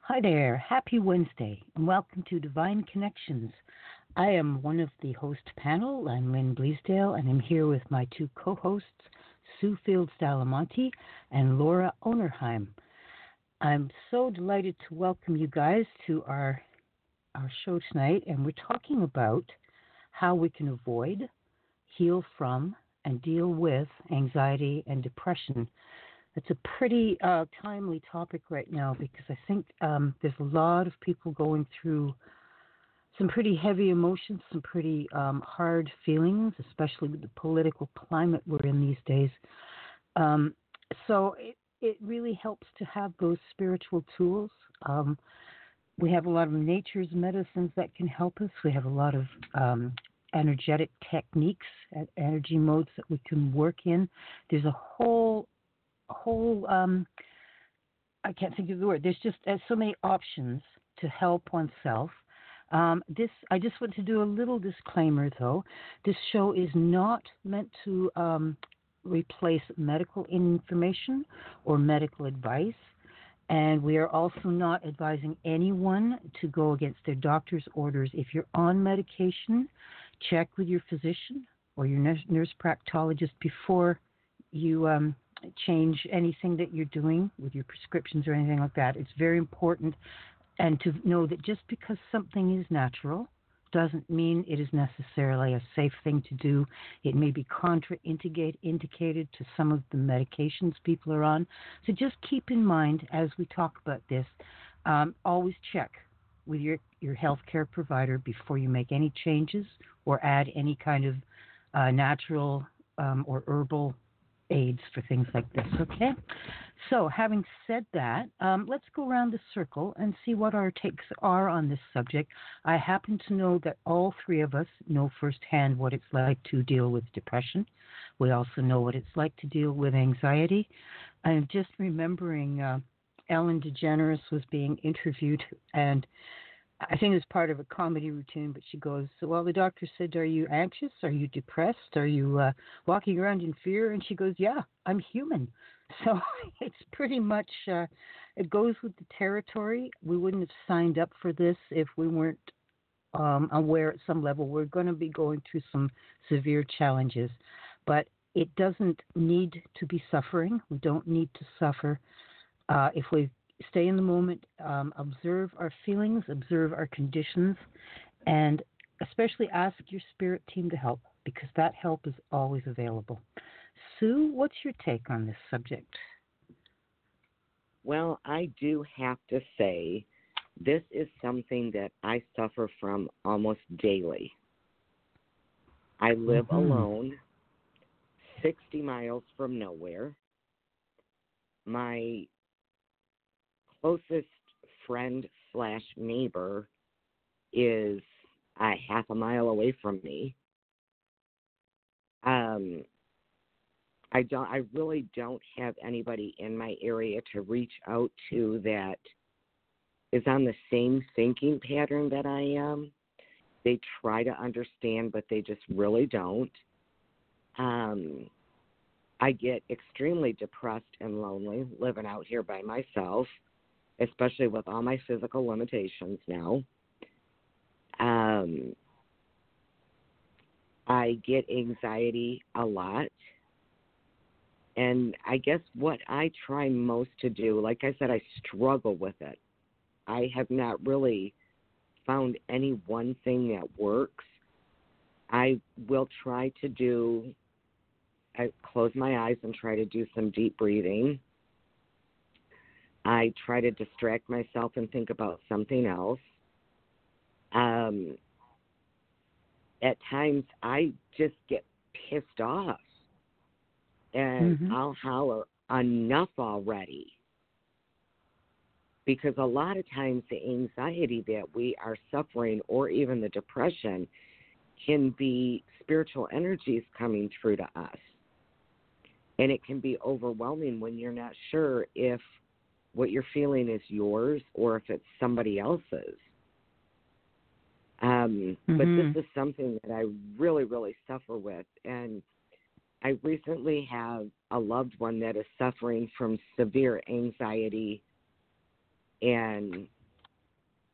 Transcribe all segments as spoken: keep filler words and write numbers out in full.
Hi there. Happy Wednesday and welcome to Divine Connections. I am one of the host panel. I'm Lynn Bleasdale and I'm here with my two co-hosts, Sue Fields Dalamonte and Laura Onerheim. I'm so delighted to welcome you guys to our our show tonight, and we're talking about how we can avoid, heal from, and deal with anxiety and depression. It's a pretty uh, timely topic right now because I think um, there's a lot of people going through some pretty heavy emotions, some pretty um, hard feelings, especially with the political climate we're in these days. Um, so it, it really helps to have those spiritual tools. Um, we have a lot of nature's medicines that can help us. We have a lot of um, energetic techniques, uh, energy modes that we can work in. There's a whole whole um, I can't think of the word. There's just uh, so many options to help oneself. Um, this I just want to do a little disclaimer though. This show is not meant to um, replace medical information or medical advice, and we are also not advising anyone to go against their doctor's orders. If you're on medication, check with your physician or your nurse, nurse practicalogist before you um, change anything that you're doing with your prescriptions or anything like that. It's very important, and to know that just because something is natural doesn't mean it is necessarily a safe thing to do. It may be contraindicated to some of the medications people are on. So just keep in mind as we talk about this, um, always check with your, your healthcare provider before you make any changes or add any kind of uh, natural um, or herbal aids for things like this, okay? So having said that, um, let's go around the circle and see what our takes are on this subject. I happen to know that all three of us know firsthand what it's like to deal with depression. We also know what it's like to deal with anxiety. I'm just remembering uh, Ellen DeGeneres was being interviewed, and I think it's part of a comedy routine, but she goes, so, well, the doctor said, are you anxious? Are you depressed? Are you uh, walking around in fear? And she goes, yeah, I'm human. So it's pretty much, uh, it goes with the territory. We wouldn't have signed up for this if we weren't um, aware at some level we're going to be going through some severe challenges. But it doesn't need to be suffering. We don't need to suffer uh, if we stay in the moment, um, observe our feelings, observe our conditions, and especially ask your spirit team to help, because that help is always available. Sue, what's your take on this subject? Well, I do have to say this is something that I suffer from almost daily. I live mm-hmm. alone, sixty miles from nowhere. My closest friend slash neighbor is a half a mile away from me. Um, I don't. I really don't have anybody in my area to reach out to that is on the same thinking pattern that I am. They try to understand, but they just really don't. Um, I get extremely depressed and lonely living out here by myself, especially with all my physical limitations now. Um, I get anxiety a lot. And I guess what I try most to do, like I said, I struggle with it. I have not really found any one thing that works. I will try to do, I close my eyes and try to do some deep breathing. I try to distract myself and think about something else. Um, at times, I just get pissed off, and mm-hmm. I'll holler, enough already. Because a lot of times the anxiety that we are suffering, or even the depression, can be spiritual energies coming through to us. And it can be overwhelming when you're not sure if what you're feeling is yours or if it's somebody else's. Um, mm-hmm. But this is something that I really, really suffer with. And I recently have a loved one that is suffering from severe anxiety and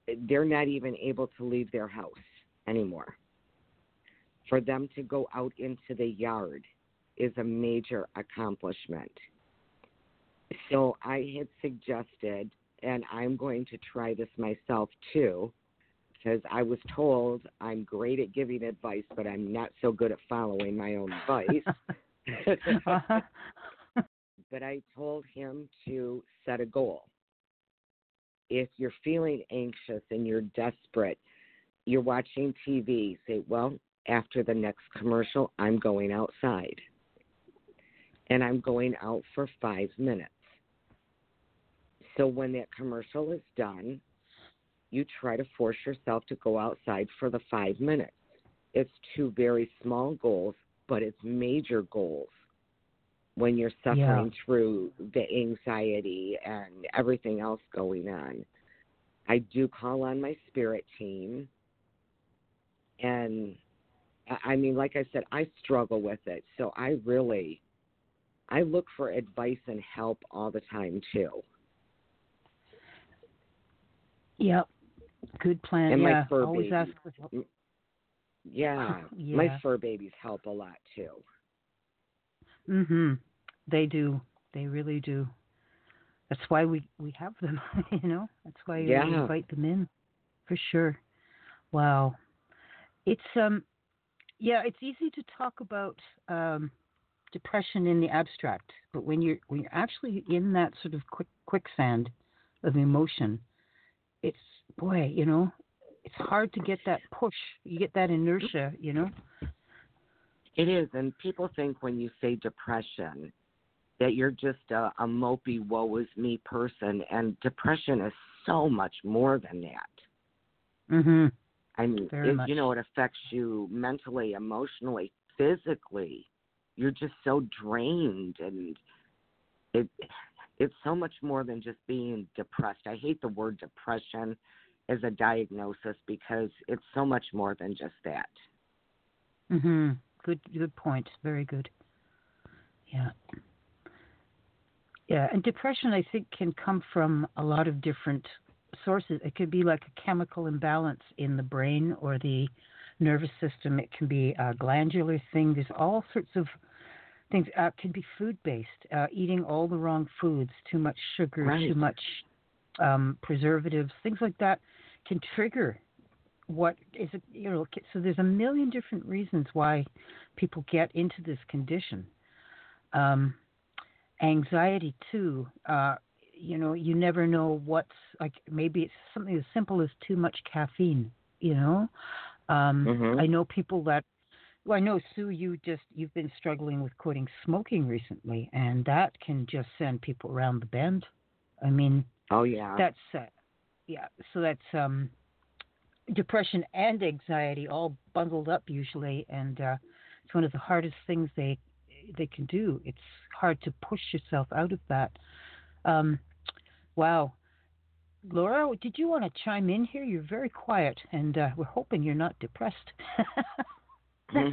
they're not even able to leave their house anymore. For them to go out into the yard is a major accomplishment. So I had suggested, and I'm going to try this myself too, because I was told I'm great at giving advice, but I'm not so good at following my own advice. uh-huh. But I told him to set a goal. If you're feeling anxious and you're desperate, you're watching T V, say, well, after the next commercial, I'm going outside. And I'm going out for five minutes. So when that commercial is done, you try to force yourself to go outside for the five minutes. It's two very small goals, but it's major goals when you're suffering yeah. through the anxiety and everything else going on. I do call on my spirit team. And, I mean, like I said, I struggle with it. So I really, I look for advice and help all the time, too. Yep. Good plan. And yeah. my fur Always babies. ask for help. Yeah. yeah. My fur babies help a lot, too. Mm-hmm. They do. They really do. That's why we, we have them, you know? That's why yeah. we invite them in, for sure. Wow. It's, um, yeah, it's easy to talk about um, depression in the abstract, but when you're, when you're actually in that sort of quick quicksand of emotion, it's, boy, you know, it's hard to get that push. You get that inertia, you know? It is, and people think when you say depression that you're just a, a mopey, woe is me person, and depression is so much more than that. Mm-hmm. I mean, it, you know, it affects you mentally, emotionally, physically. You're just so drained, and it it's so much more than just being depressed. I hate the word depression as a diagnosis because it's so much more than just that. Mm-hmm. Good, good point. Very good. Yeah. Yeah, and depression, I think, can come from a lot of different sources. It could be like a chemical imbalance in the brain or the nervous system. It can be a glandular thing. There's all sorts of things. Uh, it can be food-based, uh, eating all the wrong foods, too much sugar, right. too much um, preservatives, things like that can trigger what is it, you know, so there's a million different reasons why people get into this condition. Um, anxiety too, uh, you know, you never know what's, like, maybe it's something as simple as too much caffeine, you know. Um, mm-hmm. I know people that, well, I know, Sue, you just, you've been struggling with quitting smoking recently, and that can just send people around the bend. I mean, oh, yeah. That's, uh, yeah, so that's, um, depression and anxiety all bundled up usually, and uh, it's one of the hardest things they they can do. It's hard to push yourself out of that. Um, wow. Laura, did you want to chime in here? You're very quiet, and uh, we're hoping you're not depressed. um,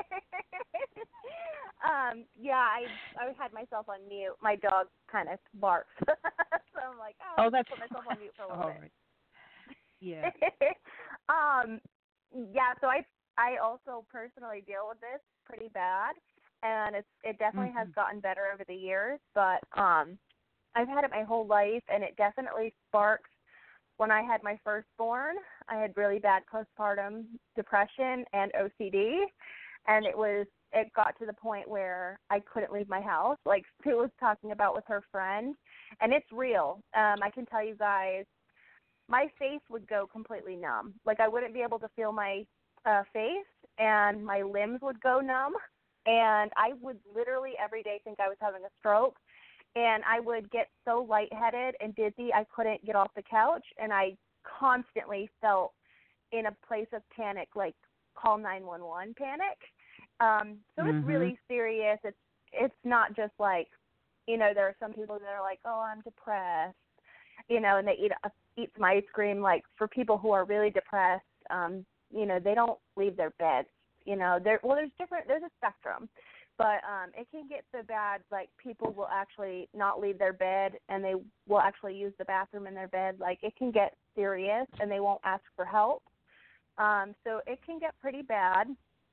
yeah, I I had myself on mute. My dog kind of barks, so I'm like, oh, oh I'll that's put myself on mute for a little all bit. Right. Yeah. um, yeah. So I I also personally deal with this pretty bad, and it's it definitely mm-hmm. has gotten better over the years. But um, I've had it my whole life, and it definitely sparked when I had my firstborn. I had really bad postpartum depression and O C D, and it was it got to the point where I couldn't leave my house. Like Sue was talking about with her friend, and it's real. Um, I can tell you guys. My face would go completely numb. Like I wouldn't be able to feel my uh, face, and my limbs would go numb. And I would literally every day think I was having a stroke. And I would get so lightheaded and dizzy I couldn't get off the couch. And I constantly felt in a place of panic, like call nine one one panic. Um, so mm-hmm. It's really serious. It's it's not just like, you know, there are some people that are like, oh, I'm depressed, you know, and they eat a eat some ice cream. Like for people who are really depressed, um, you know, they don't leave their beds. You know, there well, there's different. There's a spectrum. But um, it can get so bad, like people will actually not leave their bed and they will actually use the bathroom in their bed. Like it can get serious and they won't ask for help. Um, so it can get pretty bad.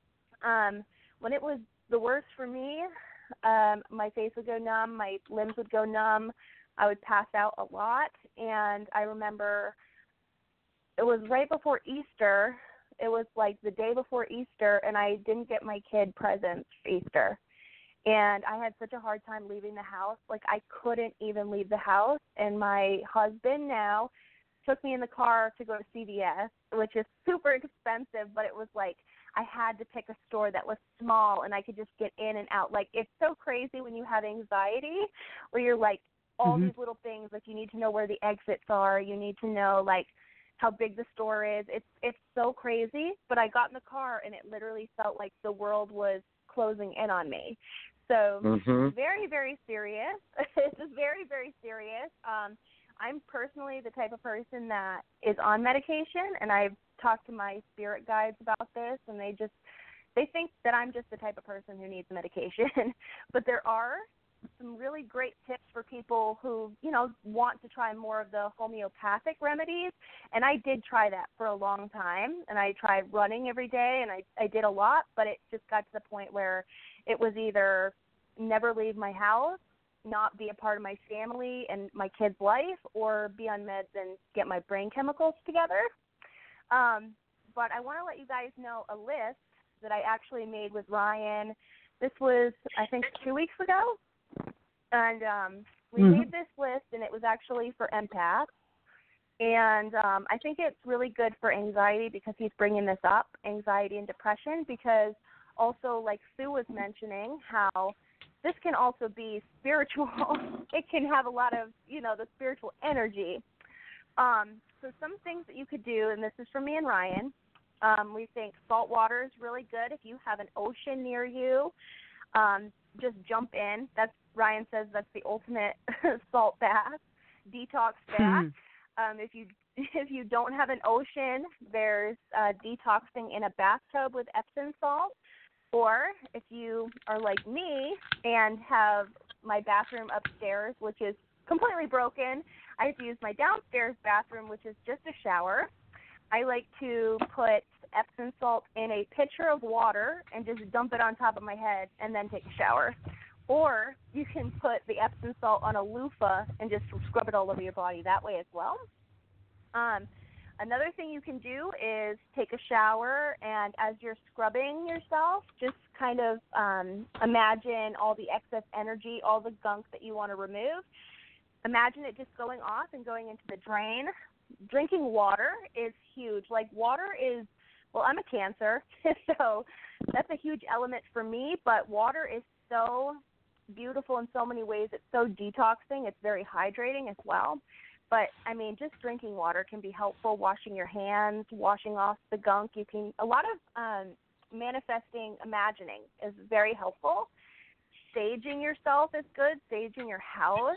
Um, when it was the worst for me, um, my face would go numb, my limbs would go numb, I would pass out a lot. And I remember it was right before Easter. It was like the day before Easter, and I didn't get my kid presents for Easter. And I had such a hard time leaving the house. Like, I couldn't even leave the house. And my husband now took me in the car to go to C V S, which is super expensive, but it was like I had to pick a store that was small and I could just get in and out. Like, it's so crazy when you have anxiety where you're like, all mm-hmm. these little things, like you need to know where the exits are. You need to know, like, how big the store is. It's it's so crazy. But I got in the car and it literally felt like the world was closing in on me. So mm-hmm. very, very serious. This is very, very serious. Um, I'm personally the type of person that is on medication, and I've talked to my spirit guides about this, and they just they think that I'm just the type of person who needs medication. But there are some really great tips for people who, you know, want to try more of the homeopathic remedies. And I did try that for a long time, and I tried running every day, and I, I did a lot, but it just got to the point where it was either never leave my house, not be a part of my family and my kid's life, or be on meds and get my brain chemicals together. Um, but I want to let you guys know a list that I actually made with Ryan. This was, I think, two weeks ago. And um, we mm-hmm. made this list, and it was actually for empaths. And um, I think it's really good for anxiety because he's bringing this up, anxiety and depression, because also, like Sue was mentioning, how this can also be spiritual. It can have a lot of, you know, the spiritual energy. Um, so some things that you could do, and this is from me and Ryan, um, we think salt water is really good. If you have an ocean near you, um, just jump in. That's Ryan says that's the ultimate salt bath, detox bath. Hmm. Um, if you if you don't have an ocean, there's uh, detoxing in a bathtub with Epsom salt. Or if you are like me and have my bathroom upstairs, which is completely broken, I have to use my downstairs bathroom, which is just a shower. I like to put Epsom salt in a pitcher of water and just dump it on top of my head and then take a shower. Or you can put the Epsom salt on a loofah and just scrub it all over your body that way as well. Um, another thing you can do is take a shower, and as you're scrubbing yourself, just kind of um, imagine all the excess energy, all the gunk that you want to remove. Imagine it just going off and going into the drain. Drinking water is huge. Like, water is, well, I'm a Cancer, so that's a huge element for me, but water is so beautiful in so many ways. It's so detoxing. It's very hydrating as well. But, I mean, just drinking water can be helpful. Washing your hands, washing off the gunk. You can, a lot of um, manifesting, imagining is very helpful. Saging yourself is good. Saging your house.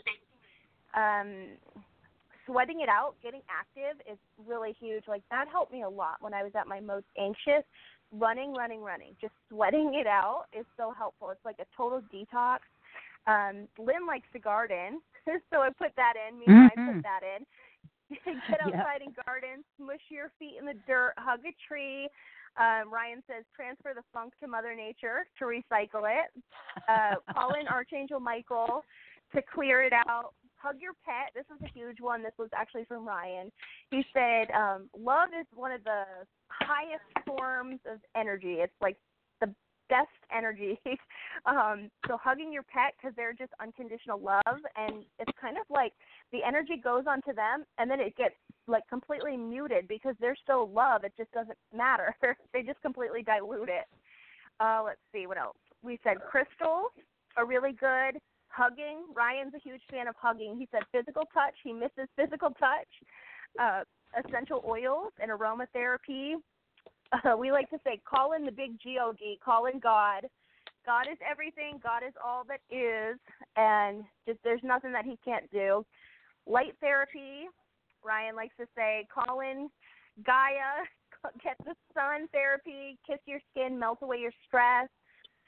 Um, sweating it out, getting active is really huge. Like, that helped me a lot when I was at my most anxious. Running, running, running. Just sweating it out is so helpful. It's like a total detox. Um, Lynn likes to garden, so I put that in. Me and mm-hmm. I put that in. Get outside yeah. and garden, smush your feet in the dirt, hug a tree. Um, Ryan says transfer the funk to Mother Nature to recycle it. Uh, call in Archangel Michael to clear it out. Hug your pet. This was a huge one. This was actually from Ryan. He said, um, love is one of the highest forms of energy. It's like the best energy. um, so hugging your pet, because they're just unconditional love, and it's kind of like the energy goes onto them, and then it gets like completely muted because they're still love. It just doesn't matter. They just completely dilute it. Uh, let's see, what else? We said crystals are really good. Hugging. Ryan's a huge fan of hugging. He said physical touch. He misses physical touch. Uh, essential oils and aromatherapy. Uh, we like to say, call in the big G O D, call in God. God is everything. God is all that is, and just there's nothing that he can't do. Light therapy. Ryan likes to say, call in Gaia, get the sun therapy, kiss your skin, melt away your stress.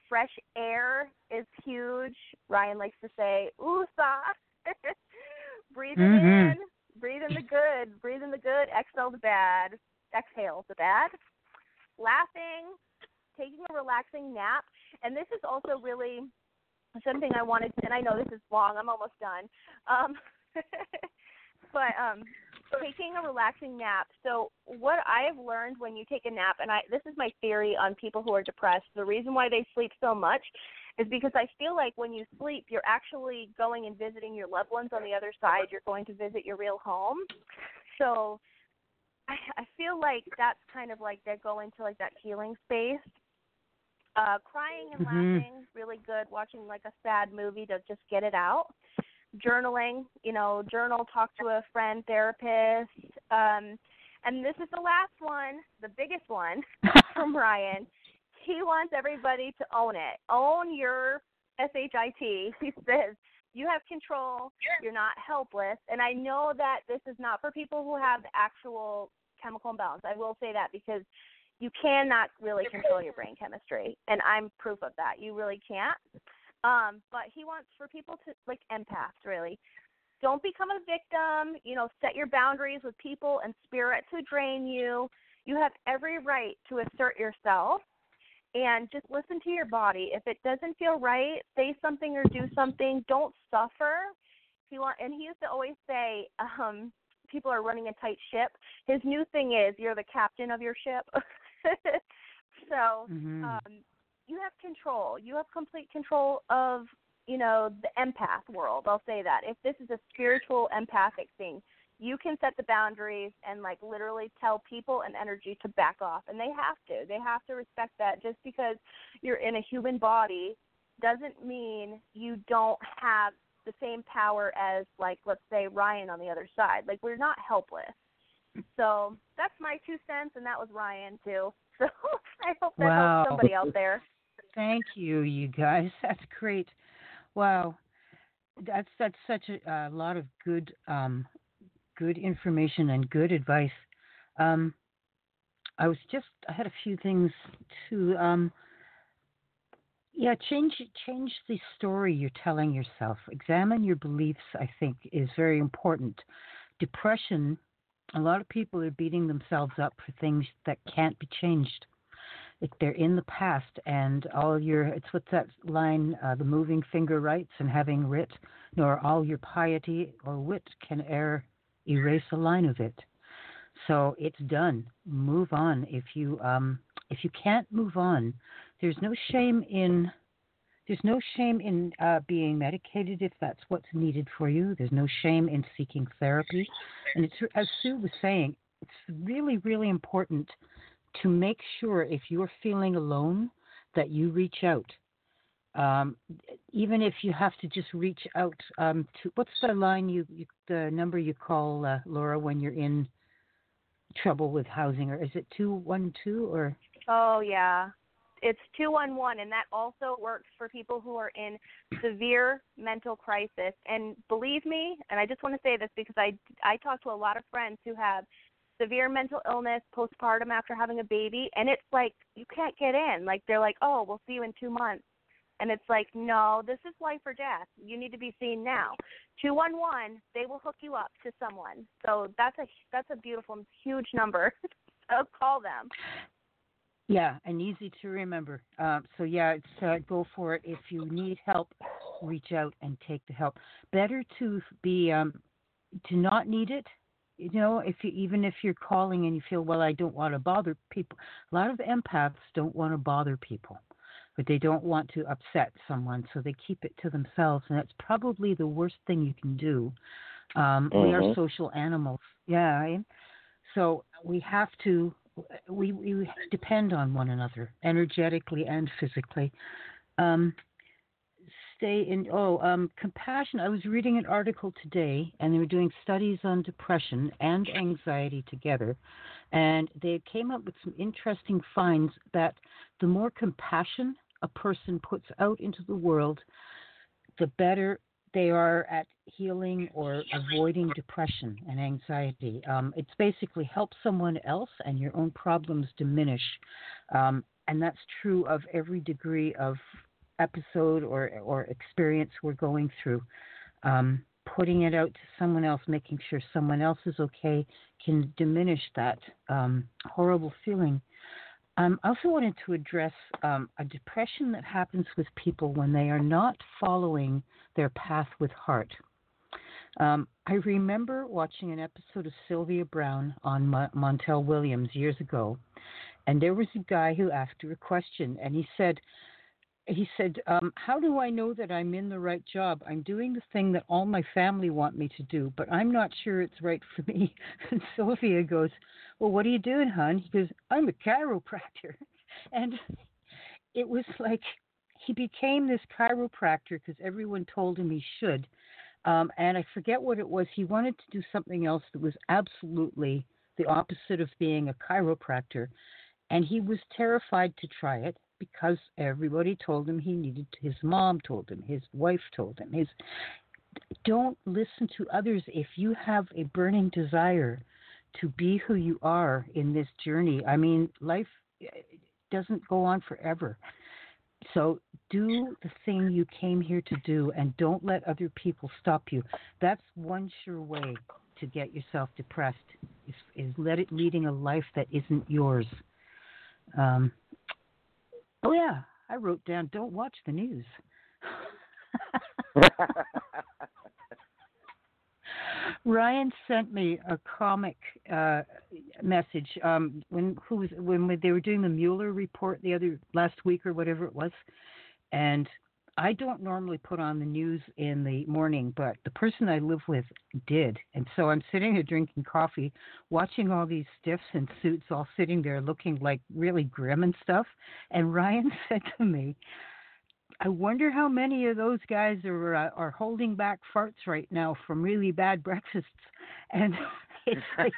fresh air is huge. Ryan likes to say, "Oosa." Breathe it Mm-hmm. in. Breathe in the good. Breathe in the good. Exhale the bad. Exhale the bad. Laughing. Taking a relaxing nap. And this is also really something I wanted to, and I know this is long. I'm almost done. Um, but um, taking a relaxing nap. So what I've learned when you take a nap, and I this is my theory on people who are depressed, the reason why they sleep so much is because I feel like when you sleep, you're actually going and visiting your loved ones on the other side. You're going to visit your real home. So I, I feel like that's kind of like they go into like that healing space. Uh, crying and Mm-hmm. laughing, really good. Watching like a sad movie to just get it out. Journaling, you know, journal, talk to a friend, therapist. Um, and this is the last one, the biggest one from Ryan. He wants everybody to own it. Own your S H I T. He says, you have control. You're not helpless. And I know that this is not for people who have the actual chemical imbalance. I will say that because you cannot really control your brain chemistry, and I'm proof of that. You really can't. Um, but he wants for people to, like empaths, really. Don't become a victim. You know, set your boundaries with people and spirits who drain you. You have every right to assert yourself, and just listen to your body. If it doesn't feel right, say something or do something. Don't suffer. He want, and he used to always say, um, people are running a tight ship. His new thing is you're the captain of your ship. so Mm-hmm. um, you have control. You have complete control of, you know, the empath world. I'll say that. If this is a spiritual empathic thing, you can set the boundaries and, like, literally tell people and energy to back off. And they have to. They have to respect that. Just because you're in a human body doesn't mean you don't have the same power as, like, let's say Ryan on the other side. Like, we're not helpless. So that's my two cents, and that was Ryan, too. So I hope that Wow. helps somebody out there. Thank you, you guys. That's great. Wow. That's that's such a, a lot of good um, good information and good advice. Um, I was just I had a few things to um, yeah change change the story you're telling yourself. Examine your beliefs. I think is very important. Depression. A lot of people are beating themselves up for things that can't be changed. If they're in the past, and all your it's what's that line? Uh, the moving finger writes, and having writ, nor all your piety or wit can e'er erase a line of it. So it's done. Move on. If you um if you can't move on, there's no shame in there's no shame in uh, being medicated if that's what's needed for you. There's no shame in seeking therapy, and it's as Sue was saying, it's really really important to make sure if you're feeling alone that you reach out. Um, even if you have to just reach out um, to what's the line you, you the number you call uh, Laura when you're in trouble with housing, or is it two one two or? Oh, yeah. It's two one one, and that also works for people who are in severe mental crisis. And believe me, and I just want to say this because I, I talk to a lot of friends who have severe mental illness, postpartum after having a baby, and it's like you can't get in. Like they're like, oh, we'll see you in two months. And it's like, no, this is life or death. You need to be seen now. two one one, they will hook you up to someone. So that's a that's a beautiful, huge number. So call them. Yeah, and easy to remember. Um, so yeah, it's uh, go for it. If you need help, reach out and take the help. Better to be um, to not need it. You know, if you even if you're calling and you feel, well, I don't want to bother people. A lot of empaths don't want to bother people, but they don't want to upset someone, so they keep it to themselves, and that's probably the worst thing you can do. Um, Mm-hmm. We are social animals. Yeah, right? So we have to. We, we depend on one another energetically and physically. Um, stay in, oh, um, compassion. I was reading an article today, and they were doing studies on depression and anxiety together, and they came up with some interesting finds that the more compassion a person puts out into the world, the better they are at healing or avoiding depression and anxiety. Um, it's basically help someone else and your own problems diminish. Um, and that's true of every degree of episode or or experience we're going through. Um, putting it out to someone else, making sure someone else is okay, can diminish that um, horrible feeling. Um, I also wanted to address um, a depression that happens with people when they are not following their path with heart. Um, I remember watching an episode of Sylvia Browne on Mo- Montel Williams years ago, and there was a guy who asked her a question, and he said, he said, um, how do I know that I'm in the right job? I'm doing the thing that all my family want me to do, but I'm not sure it's right for me. And Sylvia goes, well, what are you doing, hon? He goes, I'm a chiropractor. And it was like he became this chiropractor because everyone told him he should. Um, and I forget what it was. He wanted to do something else that was absolutely the opposite of being a chiropractor. And he was terrified to try it because everybody told him he needed to. His mom told him, his wife told him. His Don't listen to others. If you have a burning desire to be who you are in this journey, I mean, life doesn't go on forever. So do the thing you came here to do, and don't let other people stop you. That's one sure way to get yourself depressed, is, is let it leading a life that isn't yours. Um, oh, yeah, I wrote down, don't watch the news. Ryan sent me a comic uh, message um, when who was when they were doing the Mueller report the other last week or whatever it was, and I don't normally put on the news in the morning, but the person I live with did, and so I'm sitting here drinking coffee, watching all these stiffs in suits all sitting there looking like really grim and stuff, and Ryan said to me, I wonder how many of those guys are uh, are holding back farts right now from really bad breakfasts. And it's like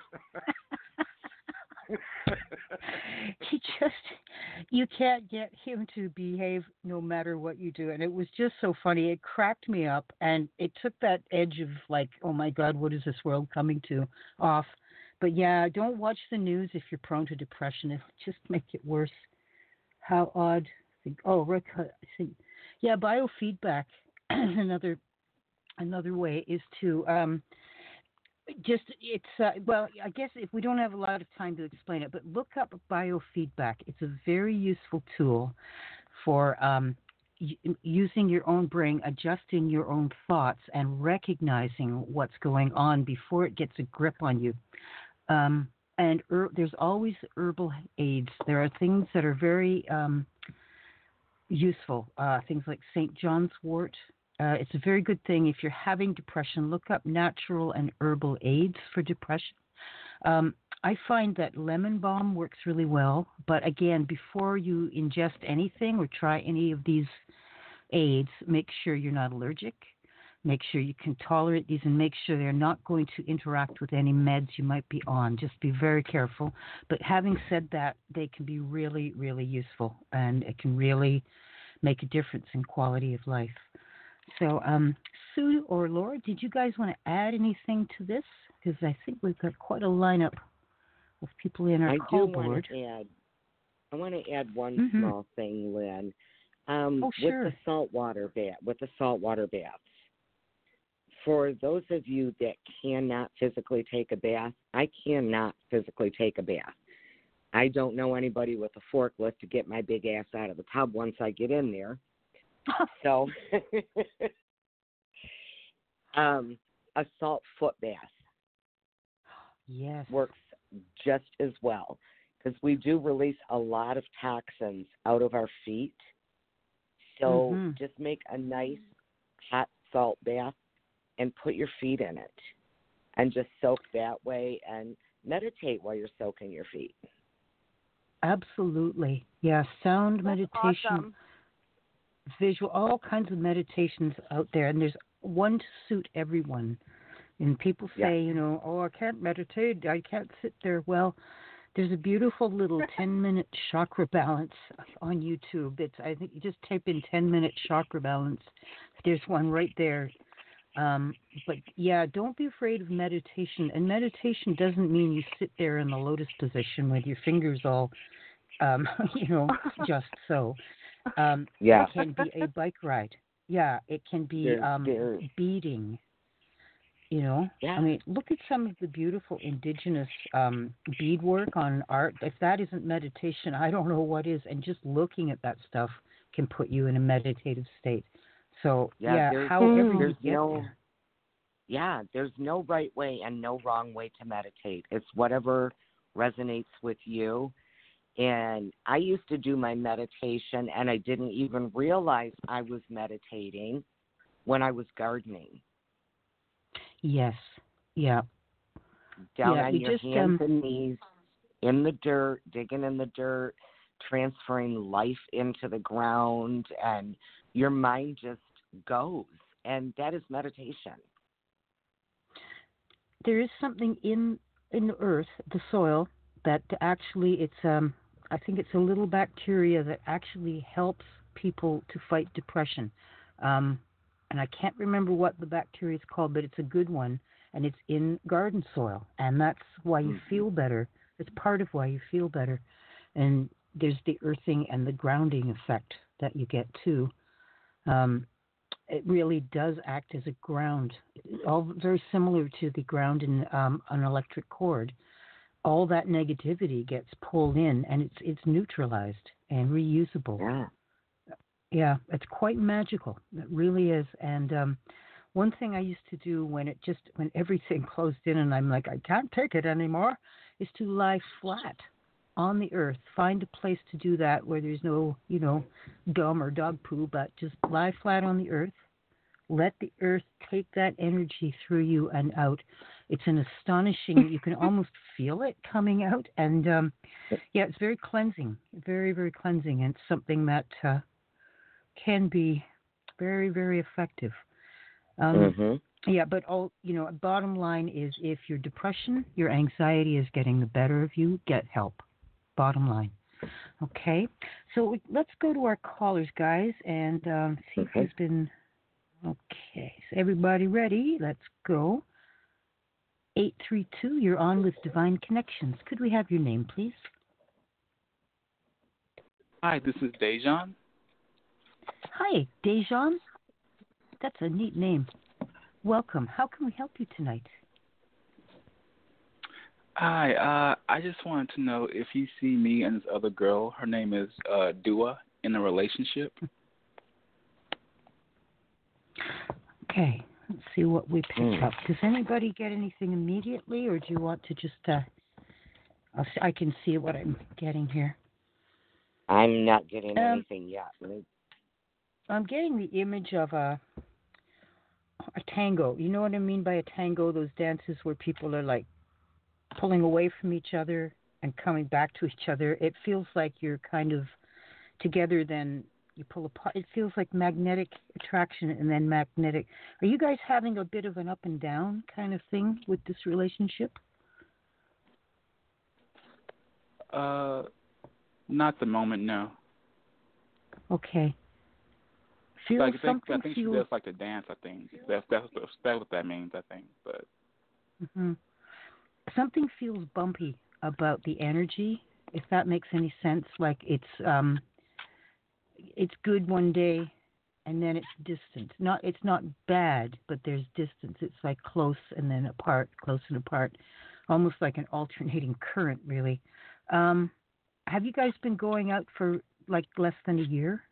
he just you can't get him to behave no matter what you do. And it was just so funny. It cracked me up, and it took that edge of like, oh my God, what is this world coming to off? But yeah, don't watch the news if you're prone to depression. It'll just make it worse. How odd. Think, oh, Rick, I think, yeah, biofeedback. another another way is to um, just it's uh, well, I guess if we don't have a lot of time to explain it, but look up biofeedback. It's a very useful tool for um, y- using your own brain, adjusting your own thoughts, and recognizing what's going on before it gets a grip on you. Um, and er- there's always herbal aids. There are things that are very um, useful, uh, things like Saint John's wort. Uh, it's a very good thing if you're having depression. Look up natural and herbal aids for depression. Um, I find that lemon balm works really well, but again, before you ingest anything or try any of these aids, make sure you're not allergic. Make sure you can tolerate these, and make sure they're not going to interact with any meds you might be on. Just be very careful. But having said that, they can be really, really useful, and it can really make a difference in quality of life. So, um, Sue or Laura, did you guys want to add anything to this? Because I think we've got quite a lineup of people in our I call do board. want to add. I want to add one mm-hmm. small thing, Lynn. Um, oh, sure. With the saltwater bath, with the saltwater baths. For those of you that cannot physically take a bath, I cannot physically take a bath. I don't know anybody with a forklift to get my big ass out of the tub once I get in there. So, um, a salt foot bath yes. works just as well, because we do release a lot of toxins out of our feet. So mm-hmm. just make a nice hot salt bath and put your feet in it and just soak that way and meditate while you're soaking your feet. Absolutely. Yeah, sound That's meditation, awesome. visual, all kinds of meditations out there, and there's one to suit everyone. And people say, yeah. you know, oh, I can't meditate, I can't sit there. Well, there's a beautiful little ten-minute chakra balance on YouTube. It's, I think you just type in ten-minute chakra balance. There's one right there. Um, but, yeah, don't be afraid of meditation. And meditation doesn't mean you sit there in the lotus position with your fingers all Um, you know, just so. Um, Yeah. it can be a bike ride. Yeah, it can be There's um, there's beading. You know, I yeah. mean, look at some of the beautiful indigenous um, beadwork on art. If that isn't meditation, I don't know what is. And just looking at that stuff can put you in a meditative state. So Yeah, yeah, there's however you there's get no there. yeah, there's no right way and no wrong way to meditate. It's whatever resonates with you. And I used to do my meditation and I didn't even realize I was meditating when I was gardening. Yes. Yeah. Down Yeah. on You your just hands um. and knees in the dirt, digging in the dirt, transferring life into the ground, and your mind just goes. And that is meditation. There is something in in the earth, the soil, that actually it's um. I think it's a little bacteria that actually helps people to fight depression. Um, and I can't remember what the bacteria is called, but it's a good one, and it's in garden soil, and that's why you Mm-hmm. feel better. It's part of why you feel better, and there's the earthing and the grounding effect that you get too. Um, it really does act as a ground, all very similar to the ground in um, an electric cord. All that negativity gets pulled in, and it's it's neutralized and reusable. Yeah. Yeah, it's quite magical. It really is. And um, one thing I used to do when it just when everything closed in and I'm like I can't take it anymore, is to lie flat on the earth. Find a place to do that where there's no you know gum or dog poo, but just lie flat on the earth. Let the earth take that energy through you and out. It's an astonishing. You can almost feel it coming out, and um, yeah, it's very cleansing, very very cleansing, and it's something that uh, can be very, very effective. Um, Mm-hmm. yeah, but all you know, bottom line is if your depression, your anxiety is getting the better of you, get help. Bottom line. Okay, so we, let's go to our callers, guys, and um, see if Okay. there's been. Okay, so everybody ready? Let's go. eight three two, you're on with Divine Connections. Could we have your name, please? Hi, this is Dejan. Hi, Dejan. That's a neat name. Welcome. How can we help you tonight? Hi, uh, I just wanted to know if you see me and this other girl, her name is uh, Dua, in a relationship. Okay, let's see what we pick Mm. up. Does anybody get anything immediately, or do you want to just, uh, I'll, s- I can see what I'm getting here. I'm not getting Um, anything yet. Me- I'm getting the image of a, a tango. You know what I mean by a tango? Those dances where people are like pulling away from each other and coming back to each other. It feels like you're kind of together, then you pull apart. It feels like magnetic attraction and then magnetic. Are you guys having a bit of an up and down kind of thing with this relationship? Uh, not the moment, no. Okay. Feels Like, I think something I think she feels. does like to dance. I think that's that's what, that's what that means. I think, but hmm Something feels bumpy about the energy, if that makes any sense. Like it's um, it's good one day, and then it's distant. Not it's not bad, but there's distance. It's like close and then apart, close and apart, almost like an alternating current, really. Um, have you guys been going out for like less than a year?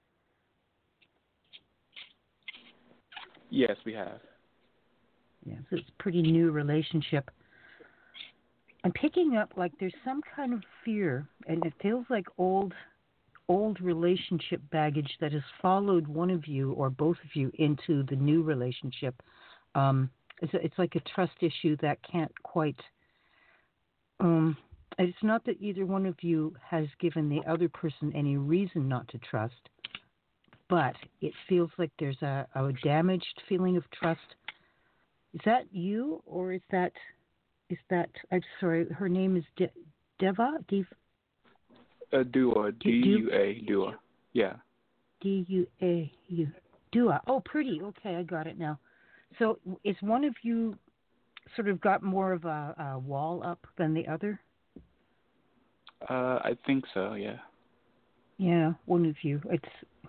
yes, we have. Yeah, so it's a pretty new relationship. I'm picking up like there's some kind of fear, and it feels like old old relationship baggage that has followed one of you or both of you into the new relationship. Um, it's, it's like a trust issue that can't quite. Um, it's not that either one of you has given the other person any reason not to trust, but it feels like there's a, a damaged feeling of trust. Is that you, or is that is that? I'm sorry. Her name is De- Deva. Dev, A Dua, D U A, Dua. Yeah. D U A U. Dua. Oh, pretty. Okay, I got it now. So is one of you sort of got more of a, a wall up than the other? Uh, I think so. Yeah. Yeah, one of you. It's.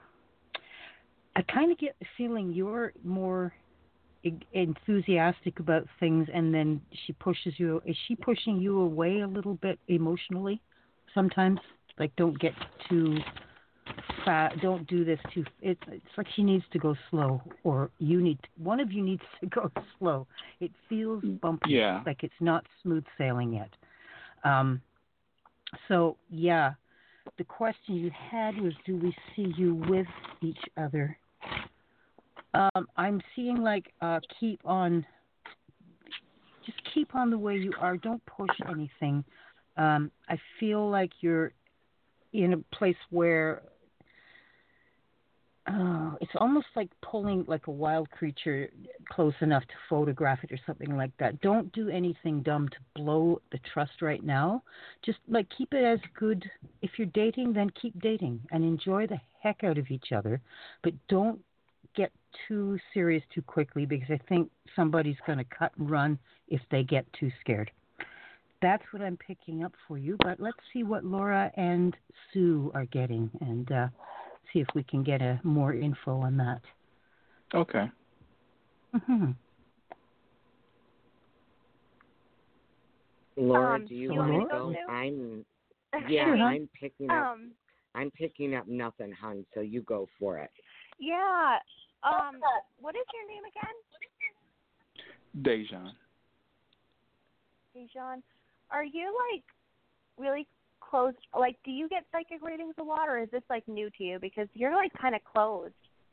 I kind of get the feeling you're more e- enthusiastic about things, and then she pushes you. Is she pushing you away a little bit emotionally? Sometimes, like, don't get too fa Don't do this too. It's it's like she needs to go slow, or you need one of you needs to go slow. It feels bumpy, Yeah. like it's not smooth sailing yet. Um. So yeah, the question you had was, do we see you with each other? Um, I'm seeing like uh, keep on, just keep on the way you are. Don't push anything. Um, I feel like you're in a place where uh, it's almost like pulling like a wild creature close enough to photograph it or something like that. Don't do anything dumb to blow the trust right now. Just like keep it as good. If you're dating, then keep dating and enjoy the heck out of each other, but don't get too serious too quickly, because I think somebody's going to cut and run if they get too scared. That's what I'm picking up for you, but let's see what Laura and Sue are getting, and uh, see if we can get a more info on that. Okay. Mm-hmm. Laura, Um, do you do you want want to me to go go? too? I'm yeah, Sure, hon. I'm picking up. Um, I'm picking up nothing, hun. So you go for it. yeah. Um, what is your name again? Dejan. Dijon. Are you like really closed? Like, do you get psychic readings a lot, or is this like new to you? Because you're like kind of closed.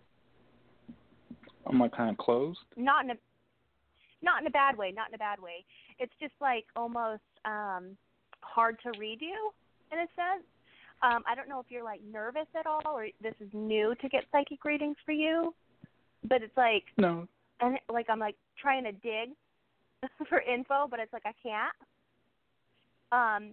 Am I kind of closed? Not in a not in a bad way. Not in a bad way. It's just like almost um hard to read you in a sense. Um, I don't know if you're like nervous at all, or this is new to get psychic readings for you. But it's like, No. and like I'm like trying to dig for info, but it's like I can't. Um,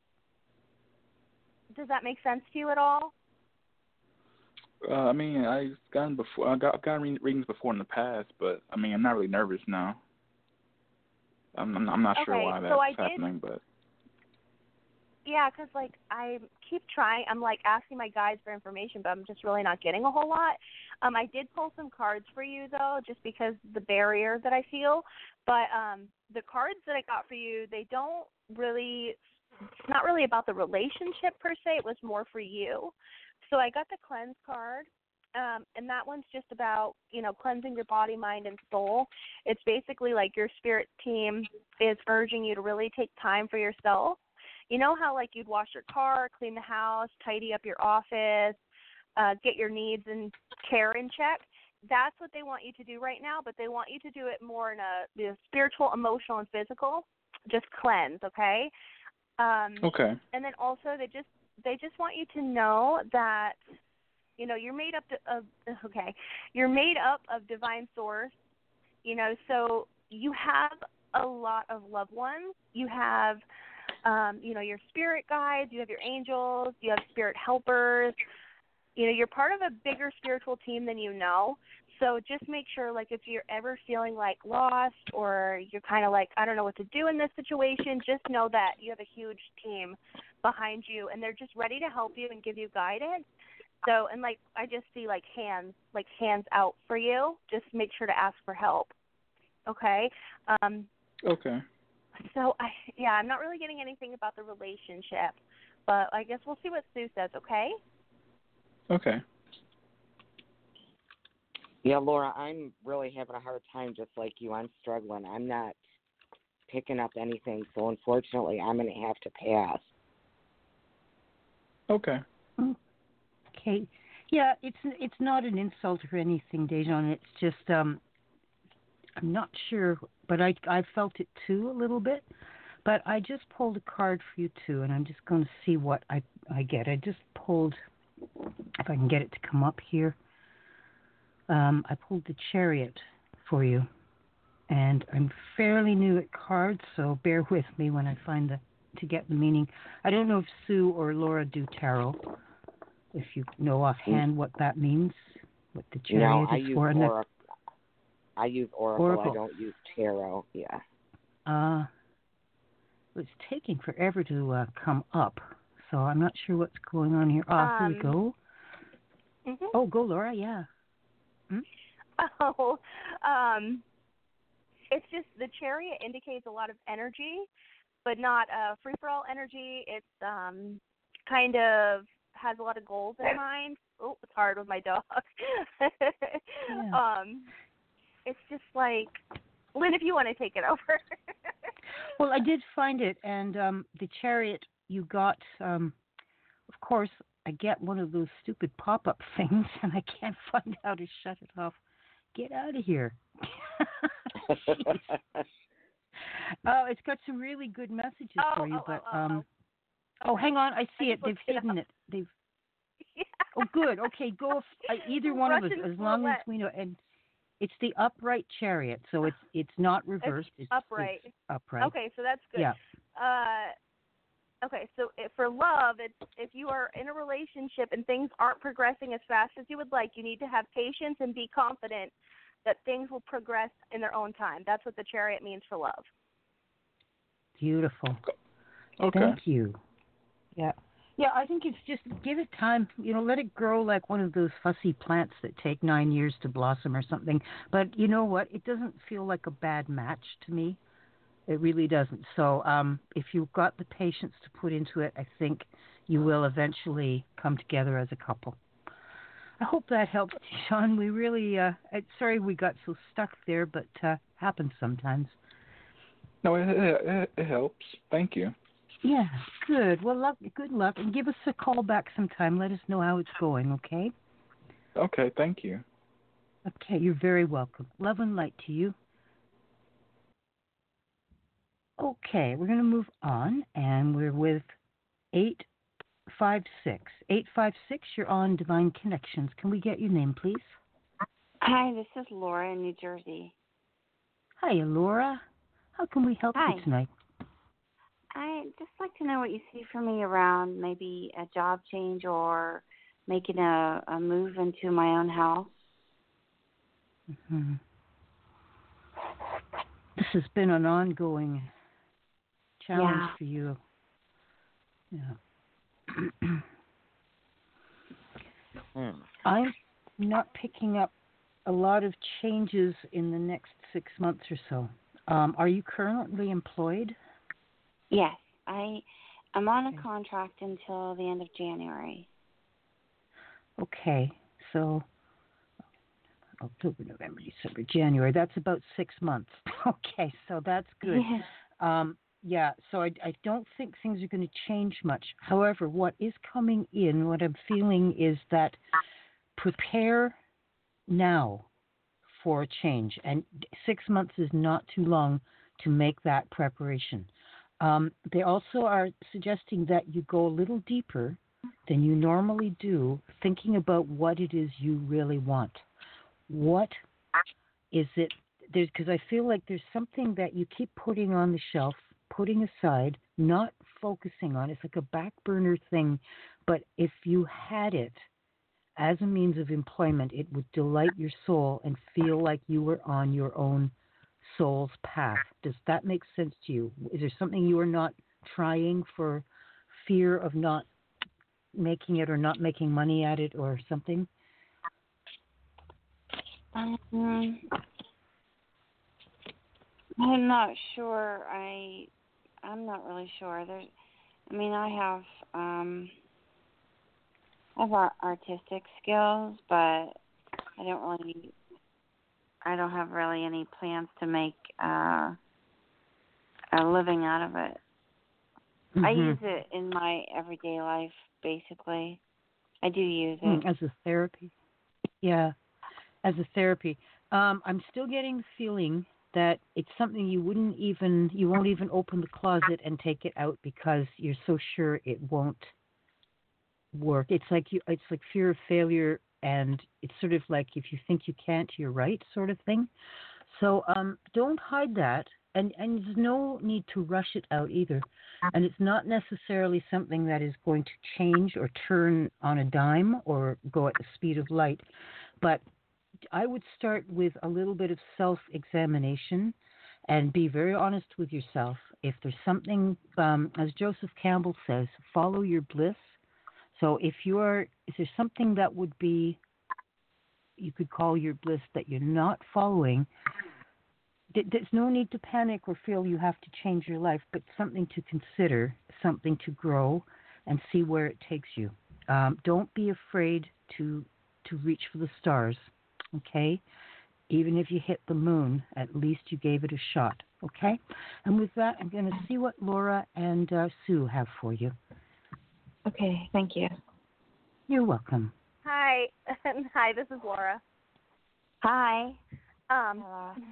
does that make sense to you at all? Uh, I mean, I've gotten before. I got I've gotten re- readings before in the past, but I mean, I'm not really nervous now. I'm I'm, I'm not sure Okay, why so that's I did. happening, but Yeah, 'cause like I keep trying. I'm like asking my guides for information, but I'm just really not getting a whole lot. Um, I did pull some cards for you though, just because the barrier that I feel. But um, the cards that I got for you, they don't really. It's not really about the relationship per se. It was more for you. So I got the cleanse card. Um, and that one's just about, you know, cleansing your body, mind, and soul. It's basically like your spirit team is urging you to really take time for yourself. You know how, like, you'd wash your car, clean the house, tidy up your office, uh, get your needs and care in check? That's what they want you to do right now, but they want you to do it more in a, you know, spiritual, emotional, and physical. Just cleanse, okay? Um, okay. And then also they just they just want you to know that, you know, you're made up of, okay, you're made up of divine source, you know, so you have a lot of loved ones. You have, um, you know, your spirit guides, you have your angels, you have spirit helpers. You know, you're part of a bigger spiritual team than you know. So just make sure, like, if you're ever feeling, like, lost or you're kind of like, I don't know what to do in this situation, just know that you have a huge team behind you, and they're just ready to help you and give you guidance. So, and, like, I just see, like, hands, like, hands out for you. Just make sure to ask for help, okay? Um, Okay. so, I yeah, I'm not really getting anything about the relationship, but I guess we'll see what Sue says, okay? Okay. Yeah, Laura, I'm really having a hard time just like you. I'm struggling. I'm not picking up anything, so unfortunately I'm going to have to pass. Okay. Okay. Yeah, it's it's not an insult or anything, Dejan. It's just um, I'm not sure, but I I felt it too a little bit. But I just pulled a card for you too, and I'm just going to see what I I get. I just pulled, if I can get it to come up here. Um, I pulled the Chariot for you, and I'm fairly new at cards, so bear with me when I find the to get the meaning. I don't know if Sue or Laura do tarot. If you know offhand what that means, what the Chariot No, I is use for. And Oracle. I use Oracle. Oracle. I don't use Tarot. Yeah. Uh, it's taking forever to uh, come up, so I'm not sure what's going on here. Oh, um, here we go. Mm-hmm. Oh, go, Laura. Yeah. Hmm? Oh, um, it's just the chariot indicates a lot of energy, but not uh, free-for-all energy. It's um, kind of has a lot of goals in mind. Oh, it's hard with my dog. yeah. Um, it's just like, Lynn, if you want to take it over. Well, I did find it, and um, the chariot you got, um, of course, I get one of those stupid pop-up things, and I can't find how to shut it off. Get out of here. Oh, it's got some really good messages oh, for you, oh, but oh, um, oh, oh, hang on, I see I it. They've hidden it. it. They've. Yeah. Oh, good. Okay, go. If, uh, either one Russian of us, as long as we know. And it's the upright chariot, so it's it's not reversed. It's, it's upright. It's upright. Okay, so that's good. Yeah. Uh, okay, so for love, it's if you are in a relationship and things aren't progressing as fast as you would like, you need to have patience and be confident that things will progress in their own time. That's what the chariot means for love. Beautiful. Okay. Thank you. Yeah. Yeah, I think it's just give it time. You know, let it grow like one of those fussy plants that take nine years to blossom or something. But you know what? It doesn't feel like a bad match to me. It really doesn't. So um, if you've got the patience to put into it, I think you will eventually come together as a couple. I hope that helps, Sean. We really, uh, sorry we got so stuck there, but uh, happens sometimes. No, it, it, it helps. Thank you. Yeah, good. Well, luck, good luck. And give us a call back sometime. Let us know how it's going, okay? Okay, thank you. Okay, you're very welcome. Love and light to you. Okay, we're going to move on, and we're with eight five six. eight five six, you're on Divine Connections. Can we get your name, please? Hi, this is Laura in New Jersey. Hi, Laura. How can we help Hi. you tonight? I'd just like to know what you see for me around maybe a job change or making a, a move into my own house. Mm-hmm. This has been an ongoing challenge yeah. for you. Yeah. hmm. I'm not picking up a lot of changes in the next six months or so. Um, are you currently employed? Yes, I, I'm on a contract until the end of January. Okay, so October, November, December, January. That's about six months. Okay, so that's good. Yeah. Um, yeah, so I, I don't think things are going to change much. However, what is coming in, what I'm feeling is that prepare now for a change. And six months is not too long to make that preparation. Um, they also are suggesting that you go a little deeper than you normally do, thinking about what it is you really want. What is it? Because I feel like there's something that you keep putting on the shelf, putting aside, not focusing on. It's like a back burner thing. But if you had it as a means of employment, it would delight your soul and feel like you were on your own soul's path. Does that make sense to you? Is there something you are not trying for fear of not making it or not making money at it or something? Um, I'm not sure. I I'm not really sure. There's, I mean, I have um, I have art- artistic skills, but I don't really. I don't have really any plans to make uh, a living out of it. Mm-hmm. I use it in my everyday life, basically. I do use it. Mm, as a therapy. Yeah, as a therapy. Um, I'm still getting the feeling that it's something you wouldn't even, you won't even open the closet and take it out because you're so sure it won't work. It's like you, it's like fear of failure, and it's sort of like if you think you can't, you're right, sort of thing. So um, don't hide that, and and there's no need to rush it out either. And it's not necessarily something that is going to change or turn on a dime or go at the speed of light, but I would start with a little bit of self-examination and be very honest with yourself. If there's something, um, as Joseph Campbell says, follow your bliss. So if you're, if there's something that would be, you could call your bliss that you're not following, th- there's no need to panic or feel you have to change your life, but something to consider, something to grow and see where it takes you. Um, don't be afraid to to reach for the stars, okay? Even if you hit the moon, at least you gave it a shot, okay? And with that, I'm going to see what Laura and uh, Sue have for you. Okay, thank you. You're welcome. Hi. Hi, this is Laura. Hi. Um,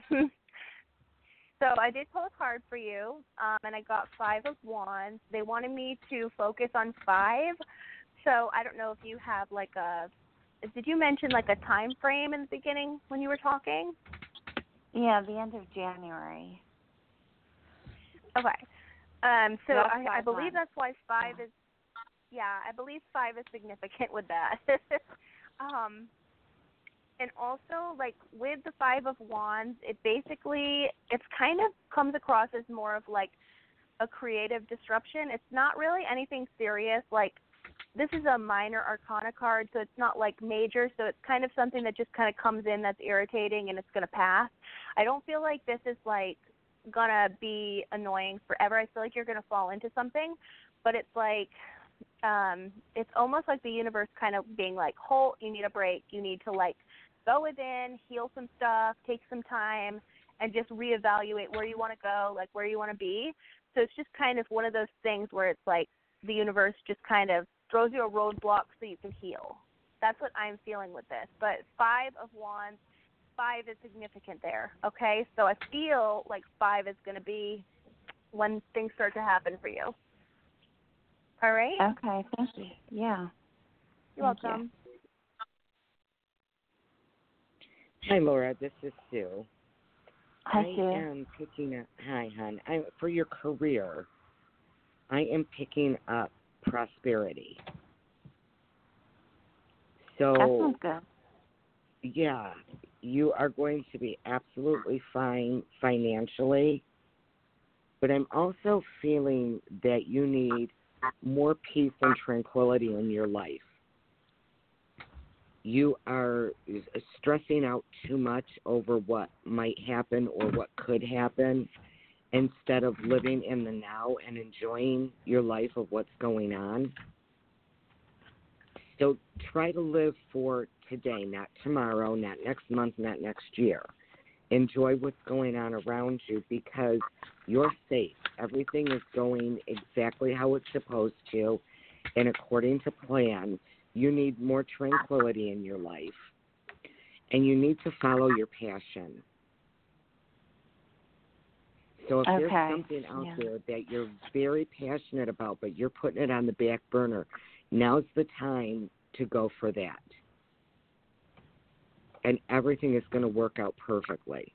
so I did pull a card for you, um, and I got five of wands. They wanted me to focus on five. So I don't know if you have like a, did you mention like a time frame in the beginning when you were talking? Yeah, the end of January. Okay. Um, so That's I, I believe months. that's why five yeah. is, yeah, I believe five is significant with that. um, and also, like, with the five of wands, it basically, it's kind of comes across as more of like a creative disruption. It's not really anything serious, like, this is a minor arcana card, so it's not like major, so it's kind of something that just kind of comes in that's irritating and it's going to pass. I don't feel like this is like going to be annoying forever. I feel like you're going to fall into something, but it's like, um, it's almost like the universe kind of being like, halt, you need a break. You need to like go within, heal some stuff, take some time, and just reevaluate where you want to go, like where you want to be. So it's just kind of one of those things where it's like the universe just kind of throws you a roadblock so you can heal. That's what I'm feeling with this. But five of wands, five is significant there, okay? So I feel like five is going to be when things start to happen for you. All right? Okay, thank you. Yeah. You're Thank welcome. Hi, Laura. This is Sue. Hi, I Sue. am picking up. Hi, hon. I, for your career, I am picking up prosperity. So, That sounds good. yeah, you are going to be absolutely fine financially, but I'm also feeling that you need more peace and tranquility in your life. You are stressing out too much over what might happen or what could happen instead of living in the now and enjoying your life of what's going on. So try to live for today, not tomorrow, not next month, not next year. Enjoy what's going on around you because you're safe. Everything is going exactly how it's supposed to and according to plan. You need more tranquility in your life, and you need to follow your passion. So if Okay. there's something out Yeah. there that you're very passionate about, but you're putting it on the back burner, now's the time to go for that. And everything is going to work out perfectly.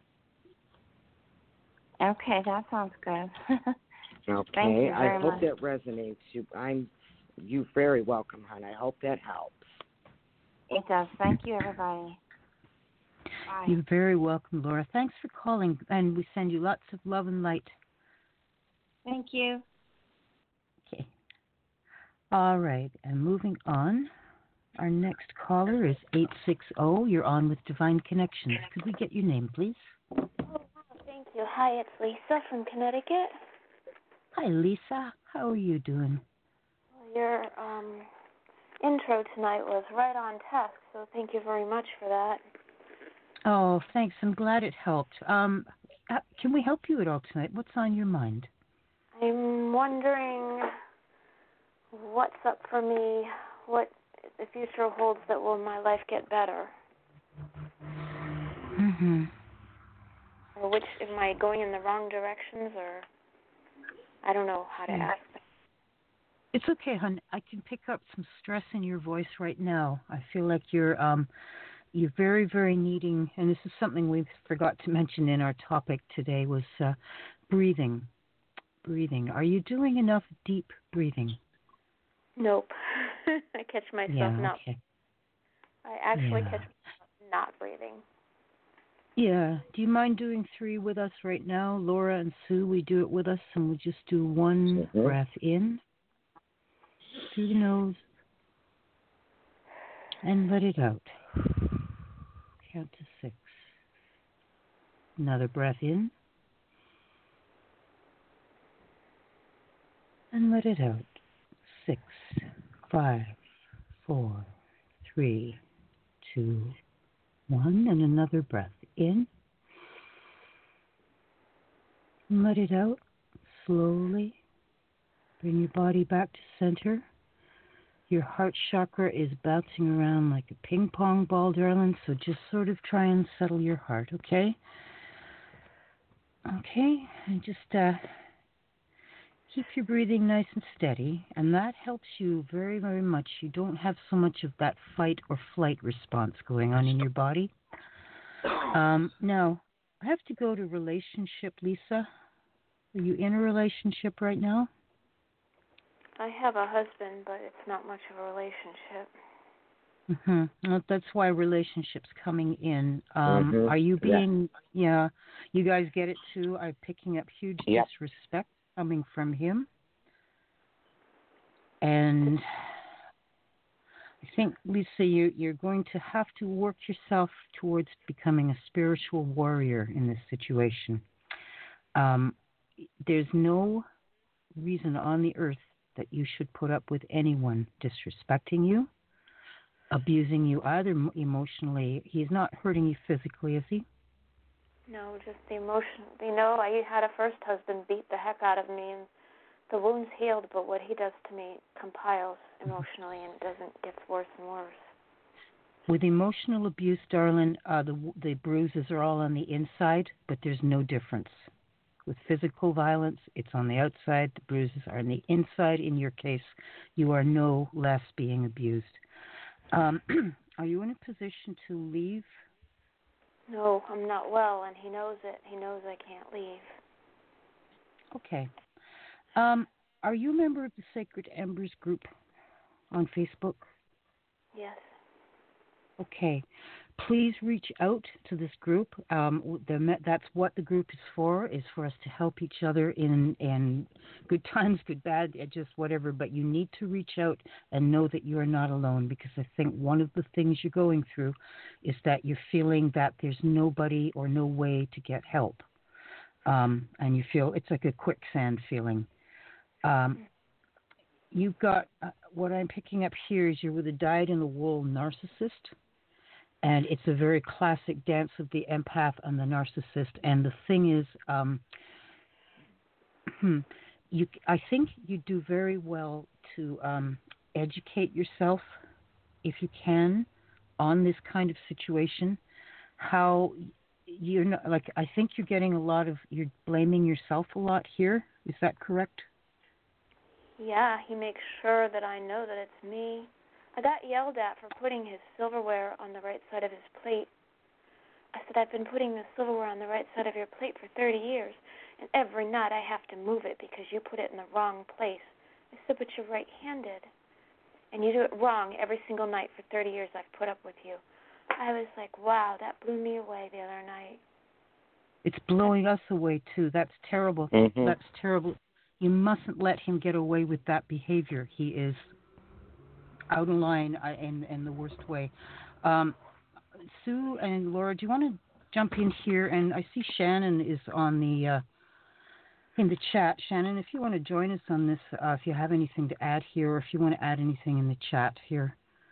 Okay, that sounds good. Okay, Thank you I very hope much. that resonates. You, I'm, you very welcome, hon. I hope that helps. It does. Thank you, everybody. Bye. You're very welcome, Laura. Thanks for calling, and we send you lots of love and light. Thank you. Okay. All right, and moving on. Our next caller is eight six zero. You're on with Divine Connections. Could we get your name, please? Oh, wow, thank you. Hi, it's Lisa from Connecticut. Hi, Lisa. How are you doing? Well, your um, intro tonight was right on task, so thank you very much for that. Oh, thanks. I'm glad it helped. Um, uh, can we help you at all tonight? What's on your mind? I'm wondering what's up for me, what the future holds that will my life get better, Mm-hmm. or which, am I going in the wrong directions, or I don't know how to Yeah. ask that. It's okay, hon. I can pick up some stress in your voice right now. I feel like you're um, you're very, very needing, and this is something we forgot to mention in our topic today, was uh, breathing. Breathing. Are you doing enough deep breathing? Nope. I catch myself Yeah, not. okay. I actually Yeah. catch myself not breathing. Yeah. Do you mind doing three with us right now? Laura and Sue, we do it with us, and we just do one Mm-hmm. breath in through the nose and let it out. Count to six. Another breath in and let it out. Six, five, four, three, two, one, and another breath in. And let it out slowly. Bring your body back to center. Your heart chakra is bouncing around like a ping pong ball, darling, so just sort of try and settle your heart, okay? Okay, and just uh, keep your breathing nice and steady, and that helps you very, very much. You don't have so much of that fight or flight response going on in your body. Um, now, I have to go to relationship, Lisa. Are you in a relationship right now? I have a husband, but it's not much of a relationship. Mm-hmm. Well, that's why relationships coming in. Um, Mhm. Are you Yeah. being, yeah, you guys get it too? I'm picking up huge Yep. disrespect coming from him. And I think, Lisa, you, you're going to have to work yourself towards becoming a spiritual warrior in this situation. Um, there's no reason on the earth that you should put up with anyone disrespecting you, abusing you either emotionally. He's not hurting you physically, is he? No, just the emotion. You know, I had a first husband beat the heck out of me, and the wound's healed, but what he does to me compiles emotionally, and it doesn't gets worse and worse. With emotional abuse, darling, uh, the the bruises are all on the inside, but there's no difference. With physical violence, it's on the outside. The bruises are on the inside. In your case, you are no less being abused. Um, are you in a position to leave? No, I'm not well, and he knows it. He knows I can't leave. Okay. Um, are you a member of the Sacred Embers group on Facebook? Yes. Okay. Please reach out to this group. Um, the, that's what the group is for, is for us to help each other in, in good times, good, bad, just whatever. But you need to reach out and know that you are not alone, because I think one of the things you're going through is that you're feeling that there's nobody or no way to get help. Um, and you feel it's like a quicksand feeling. Um, you've got, uh, what I'm picking up here is you're with a dyed-in-the-wool narcissist. And it's a very classic dance of the empath and the narcissist. And the thing is, um, you, I think you do very well to um, educate yourself, if you can, on this kind of situation. How you're not, like, I think you're getting a lot of, you're blaming yourself a lot here. Is that correct? Yeah, he makes sure that I know that it's me. I got yelled at for putting his silverware on the right side of his plate. I said, I've been putting the silverware on the right side of your plate for thirty years, and every night I have to move it because you put it in the wrong place. I said, but you're right-handed, and you do it wrong every single night for thirty years I've put up with you. I was like, wow, that blew me away the other night. It's blowing us away, too. That's terrible. Mm-hmm. That's terrible. You mustn't let him get away with that behavior. He is out of line uh, in, in the worst way. Um, Sue and Laura, do you want to jump in here? And I see Shannon is on the uh, in the chat. Shannon, if you want to join us on this, uh, if you have anything to add here, or if you want to add anything in the chat here.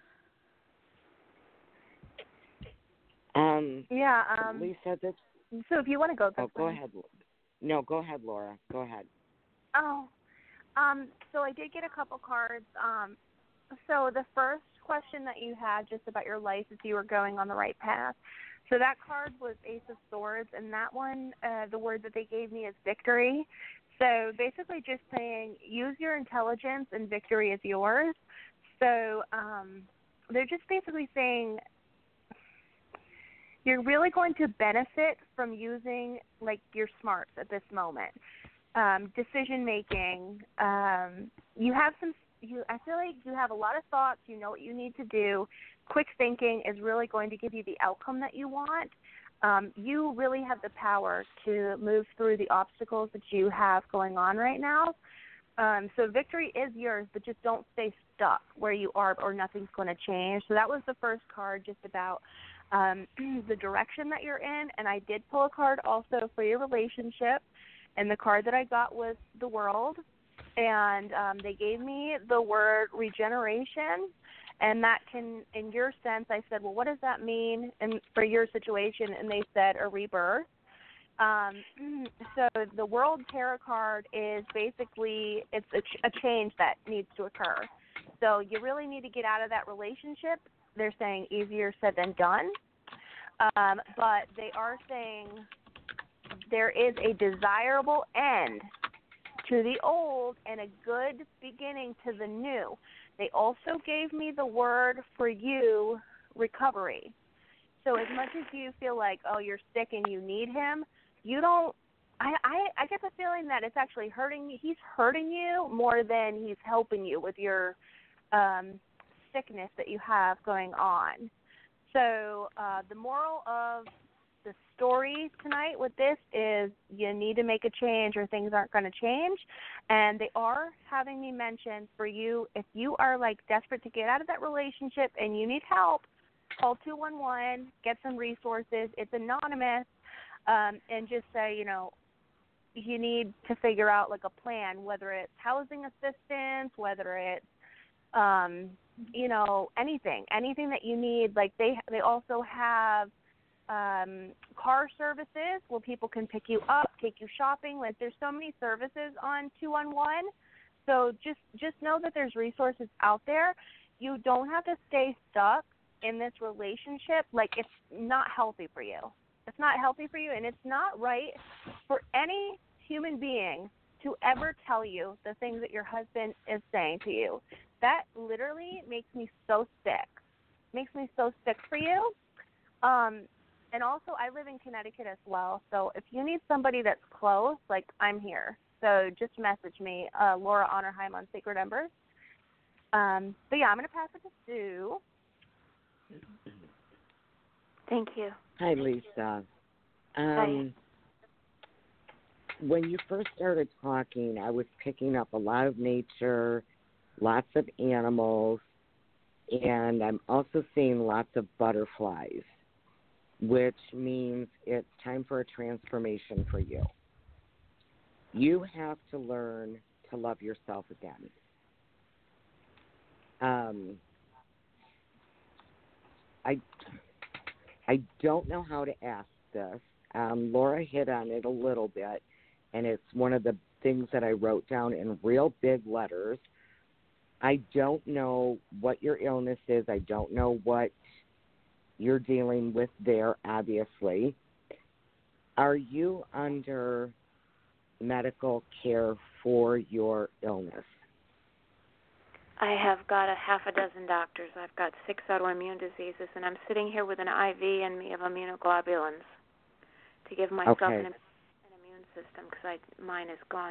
Um. Yeah. Um, Lisa, this. so if you want to go, Oh, go ahead. No, go ahead, Laura. Go ahead. Oh, um, so I did get a couple cards. Um, so the first question that you had just about your life, if you were going on the right path. So that card was Ace of Swords, and that one, uh, the word that they gave me is victory. So basically just saying use your intelligence and victory is yours. So um, they're just basically saying you're really going to benefit from using like your smarts at this moment. Um, decision making. Um, you have some. You, I feel like you have a lot of thoughts. You know what you need to do. Quick thinking is really going to give you the outcome that you want. Um, you really have the power to move through the obstacles that you have going on right now. Um, so victory is yours, but just don't stay stuck where you are or nothing's going to change. So that was the first card, just about um, the direction that you're in. And I did pull a card also for your relationship. And the card that I got was the World. And um, they gave me the word regeneration. And that can, in your sense, I said, well, what does that mean in, for your situation? And they said a rebirth. Um, so the World Tarot card is basically, it's a, ch- a change that needs to occur. So you really need to get out of that relationship. They're saying easier said than done. Um, but they are saying there is a desirable end to the old and a good beginning to the new. They also gave me the word for you, recovery. So as much as you feel like, oh, you're sick and you need him, you don't, I, I, I get the feeling that it's actually hurting you. He's hurting you more than he's helping you with your um, sickness that you have going on. So uh, the moral of the story tonight with this is you need to make a change or things aren't going to change. And they are having me mention for you, if you are like desperate to get out of that relationship and you need help, call two one one, get some resources. It's anonymous. Um, and just say, you know, you need to figure out like a plan, whether it's housing assistance, whether it's, um, you know, anything, anything that you need. Like they they also have um, car services where people can pick you up, take you shopping. Like there's so many services on two one one. So just just know that there's resources out there. You don't have to stay stuck in this relationship. Like it's not healthy for you. It's not healthy for you, and it's not right for any human being to ever tell you the things that your husband is saying to you. That literally makes me so sick. Makes me so sick for you. Um, and also, I live in Connecticut as well, so if you need somebody that's close, like, I'm here. So just message me, uh, Laura Honorheim on Sacred Embers. Um, but, yeah, I'm going to pass it to Sue. Thank you. Hi, Lisa. Um, Hi. When you first started talking, I was picking up a lot of nature, lots of animals, and I'm also seeing lots of butterflies, which means it's time for a transformation for you. You have to learn to love yourself again. Um, I... I don't know how to ask this. Um, Laura hit on it a little bit, and it's one of the things that I wrote down in real big letters. I don't know what your illness is. I don't know what you're dealing with there, obviously. Are you under medical care for your illness? I have got a half a dozen doctors. I've got six autoimmune diseases, and I'm sitting here with an I V in me of immunoglobulins to give myself okay. an, an immune system because mine is gone.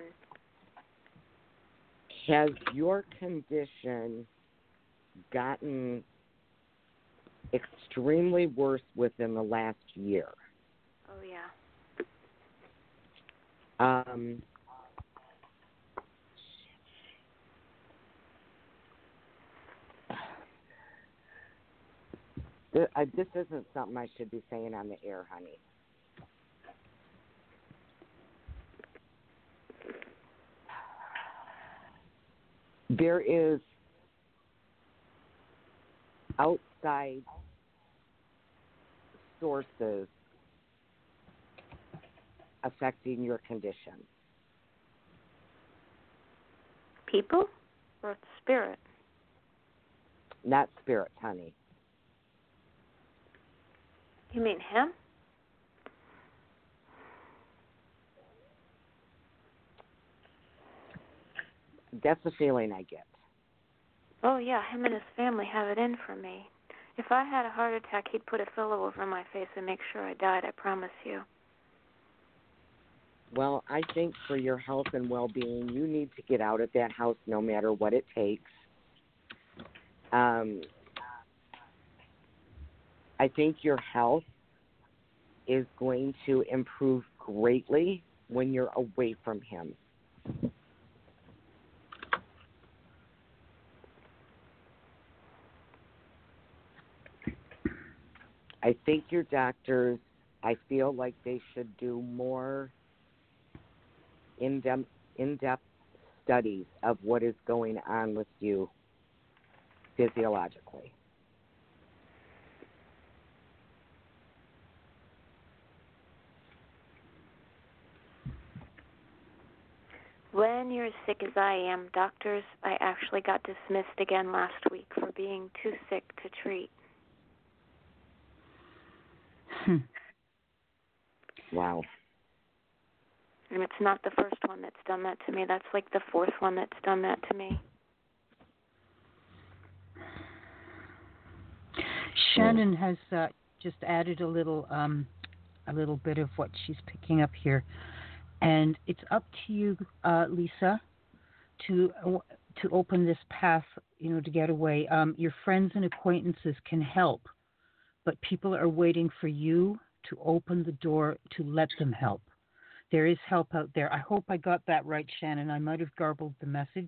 Has your condition gotten extremely worse within the last year? Oh, yeah. Um, th- I, this isn't something I should be saying on the air, honey. There is outside sources affecting your condition. People or spirit? Not spirit, honey. You mean him? That's the feeling I get. Oh, yeah, him and his family have it in for me. If I had a heart attack, he'd put a pillow over my face and make sure I died, I promise you. Well, I think for your health and well-being, you need to get out of that house no matter what it takes. Um, I think your health is going to improve greatly when you're away from him. I think your doctors, I feel like they should do more in-depth, in-depth studies of what is going on with you physiologically. When you're as sick as I am, doctors, I actually got dismissed again last week for being too sick to treat. Hmm. Wow. And it's not the first one that's done that to me. That's like the fourth one that's done that to me. Shannon has uh, just added a little, um, a little bit of what she's picking up here, and it's up to you, uh, Lisa, to uh, to open this path, you know, to get away. Um, your friends and acquaintances can help, but people are waiting for you to open the door to let them help. There is help out there. I hope I got that right, Shannon. I might have garbled the message.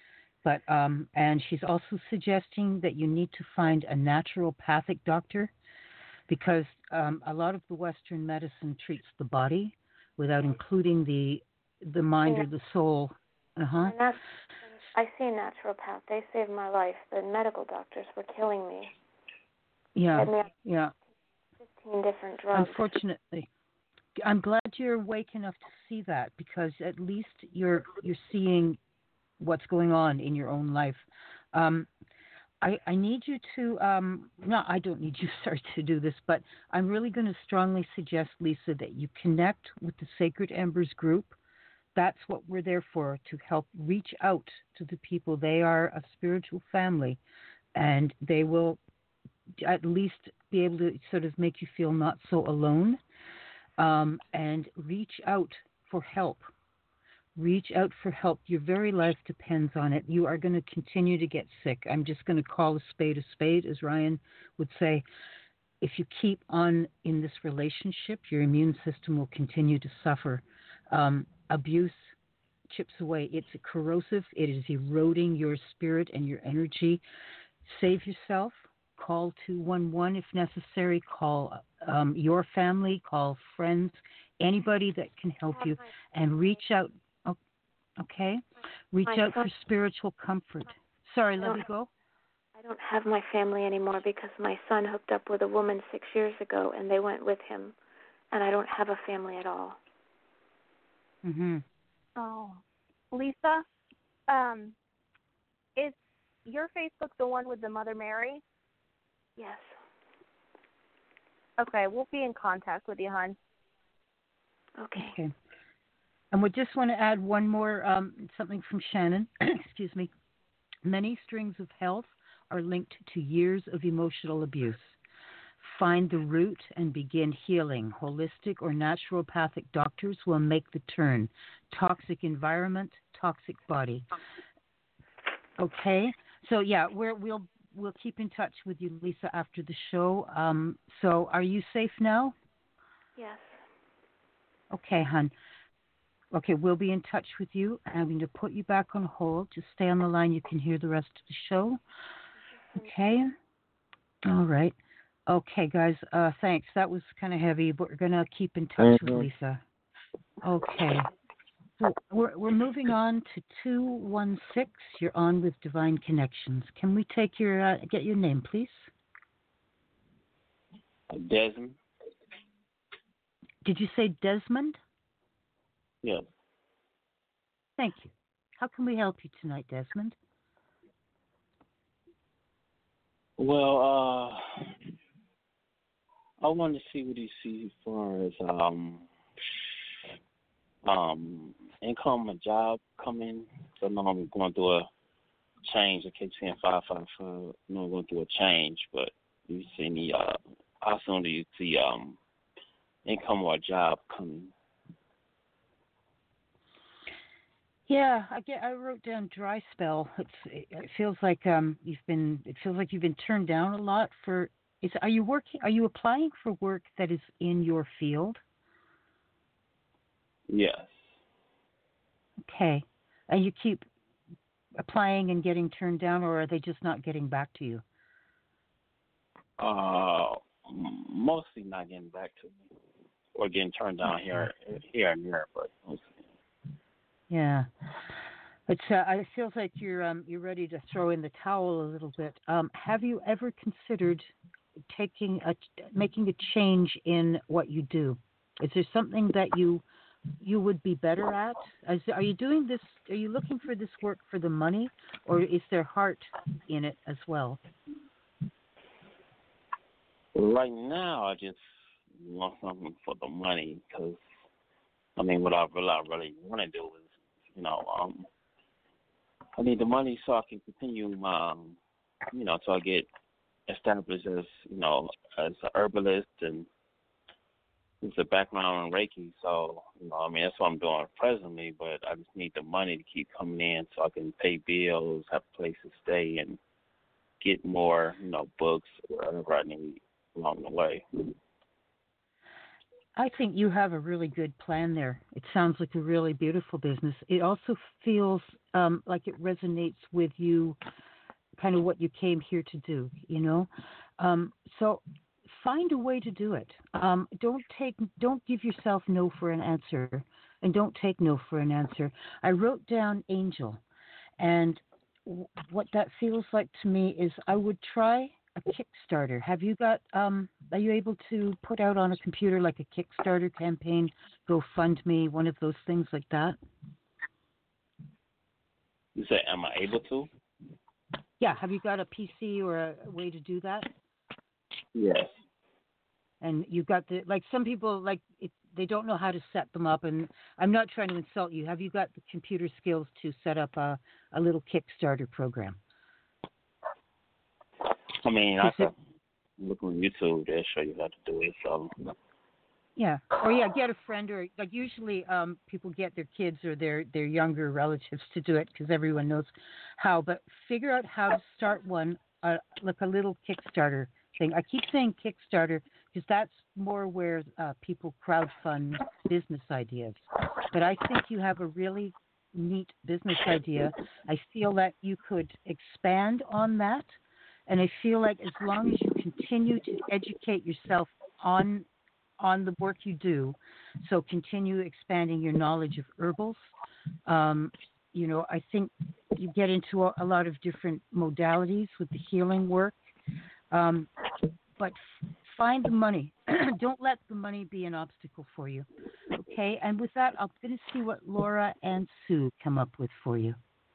But um, and she's also suggesting that you need to find a naturopathic doctor, because um, a lot of the Western medicine treats the body without including the the mind yeah. or the soul. Uh-huh. And that's, I see a naturopath. They saved my life. The medical doctors were killing me. Yeah, Had me on yeah. fifteen different drugs. Unfortunately, I'm glad you're awake enough to see that, because at least you're you're seeing what's going on in your own life. Um, I, I need you to, um, no, I don't need you, sorry, to do this, but I'm really going to strongly suggest, Lisa, that you connect with the Sacred Embers group. That's what we're there for, to help reach out to the people. They are a spiritual family, and they will at least be able to sort of make you feel not so alone, um, and reach out for help. Reach out for help. Your very life depends on it. You are going to continue to get sick. I'm just going to call a spade a spade, as Ryan would say. If you keep on in this relationship, your immune system will continue to suffer. Um, abuse chips away. It's corrosive. It is eroding your spirit and your energy. Save yourself. Call two one one if necessary. Call um, your family. Call friends. Anybody that can help you, and reach out. Okay? Reach My out son, for spiritual comfort. Sorry, let me go. I don't have my family anymore because my son hooked up with a woman six years ago, and they went with him, and I don't have a family at all. Mm-hmm. Oh, Lisa, um, is your Facebook the one with the Mother Mary? Yes. Okay, we'll be in contact with you, hon. Okay. Okay. And we just want to add one more, um, something from Shannon. Excuse me. Many strings of health are linked to years of emotional abuse. Find the root and begin healing. Holistic or naturopathic doctors will make the turn. Toxic environment, toxic body. Okay. So yeah, we're, we'll we'll keep in touch with you, Lisa, after the show. Um, so are you safe now? Yes. Okay, hon. Okay, we'll be in touch with you. I'm going to put you back on hold. Just stay on the line. You can hear the rest of the show. Okay? All right. Okay, guys, uh, thanks. That was kind of heavy, but we're going to keep in touch Mm-hmm. with Lisa. Okay. So we're, we're moving on to two one six. You're on with Divine Connections. Can we take your, uh, get your name, please? Desmond. Did you say Desmond? Yeah. Thank you. How can we help you tonight, Desmond? Well, uh, I wanted to see what you see as far as um, um, income, a job coming. So I know I'm going through a change. I keep saying five five five. I know I'm going through a change, but you see any? Uh, how soon do you see um, income or a job coming? Yeah, I get. I wrote down dry spell. It's. It feels like um you've been. It feels like you've been turned down a lot for is are you working? Are you applying for work that is in your field? Yes. Okay, and you keep applying and getting turned down, or are they just not getting back to you? Uh, m- mostly not getting back to me, or getting turned down here, here and there, but mostly. Yeah, it's. Uh, it feels like you're um, you're ready to throw in the towel a little bit. Um, have you ever considered taking a making a change in what you do? Is there something that you you would be better at? Is, are you doing this? Are you looking for this work for the money, or is there heart in it as well? Right now, I just want something for the money because, I mean, what I really, I really want to do is, you know, um, I need the money so I can continue my, um, you know, so I get established as, you know, as an herbalist and it's a background in Reiki. So, you know, I mean, that's what I'm doing presently, but I just need the money to keep coming in so I can pay bills, have a place to stay, and get more, you know, books or whatever I need along the way. I think you have a really good plan there. It sounds like a really beautiful business. It also feels um, like it resonates with you, kind of what you came here to do, you know? Um, so find a way to do it. Um, don't take, don't give yourself no for an answer, and don't take no for an answer. I wrote down angel, and w- what that feels like to me is I would try a Kickstarter. Have you got, um, are you able to put out on a computer like a Kickstarter campaign, GoFundMe, one of those things like that? You say, am I able to? Yeah, have you got a P C or a way to do that? Yes. And you've got the, like some people, like, it, they don't know how to set them up, and I'm not trying to insult you. Have you got the computer skills to set up a, a little Kickstarter program? I mean, I could look on YouTube. They'll show you how to do it. So. Yeah, or yeah, get a friend, or like usually um, people get their kids or their, their younger relatives to do it because everyone knows how. But figure out how to start one, uh, like a little Kickstarter thing. I keep saying Kickstarter because that's more where uh, people crowdfund business ideas. But I think you have a really neat business idea. I feel that you could expand on that. And I feel like as long as you continue to educate yourself on on the work you do, so continue expanding your knowledge of herbals. Um, you know, I think you get into a, a lot of different modalities with the healing work, um, but f- find the money. Don't let the money be an obstacle for you. Okay, and with that, I'm going to see what Laura and Sue come up with for you.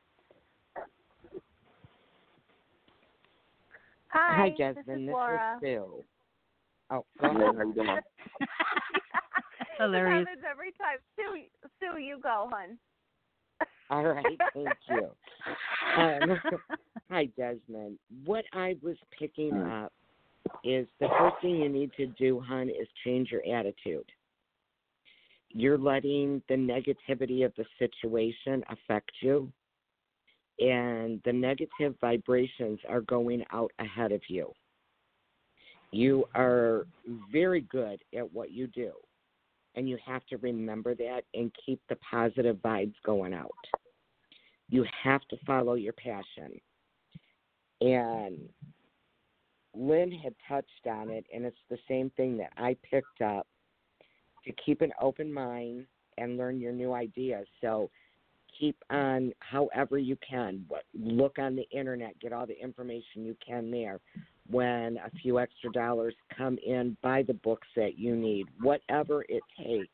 Hi, Hi, Jasmine. This is This Laura. is Sue. Oh, go ahead. How you doing? Hilarious. It happens every time. Sue, Sue, you go, hon. All right, thank you. Um, hi, Desmond. What I was picking up is the first thing you need to do, hon, is change your attitude. You're letting the negativity of the situation affect you, and the negative vibrations are going out ahead of you. You are very good at what you do, and you have to remember that and keep the positive vibes going out. You have to follow your passion. And Lynn had touched on it, and it's the same thing that I picked up, to keep an open mind and learn your new ideas. So keep on however you can. Look on the internet, get all the information you can there. When a few extra dollars come in, buy the books that you need, whatever it takes.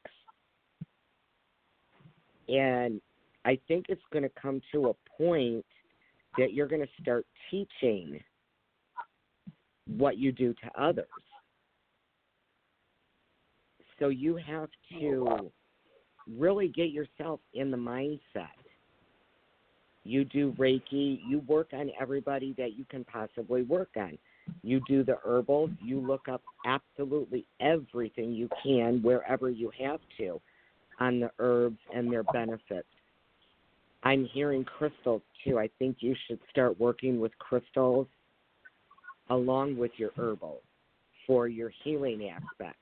And I think it's going to come to a point that you're going to start teaching what you do to others. So you have to really get yourself in the mindset. You do Reiki, you work on everybody that you can possibly work on. You do the herbals, you look up absolutely everything you can wherever you have to on the herbs and their benefits. I'm hearing crystals too. I think you should start working with crystals along with your herbals. for your healing aspects.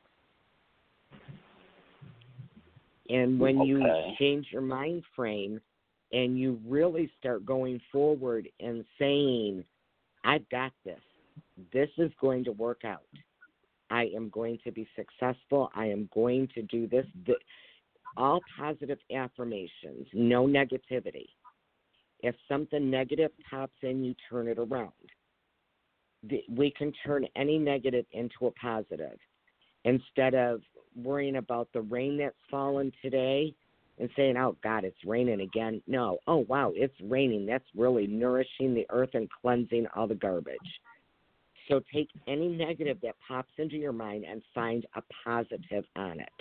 And when okay. you change your mind frame and you really start going forward and saying, I've got this. This is going to work out. I am going to be successful. I am going to do this. The, all positive affirmations, no negativity. If something negative pops in, you turn it around. The, we can turn any negative into a positive. Instead of worrying about the rain that's fallen today and saying, oh, God, it's raining again. No, oh, wow, it's raining. That's really nourishing the earth and cleansing all the garbage. So take any negative that pops into your mind and find a positive on it.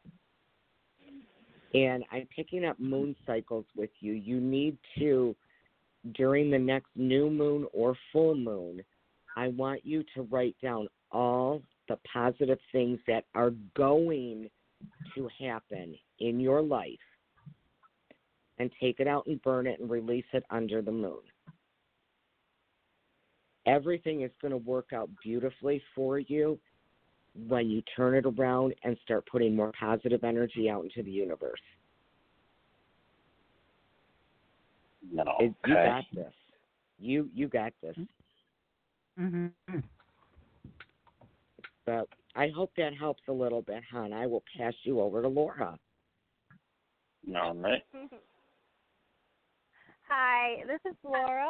And I'm picking up moon cycles with you. You need to, during the next new moon or full moon, I want you to write down all the positive things that are going to happen in your life and take it out and burn it and release it under the moon. Everything is going to work out beautifully for you when you turn it around and start putting more positive energy out into the universe. No, okay. It, you got this. You you got this. Mm-hmm. But I hope that helps a little bit, hon. I will pass you over to Laura. All right. Hi, this is Laura.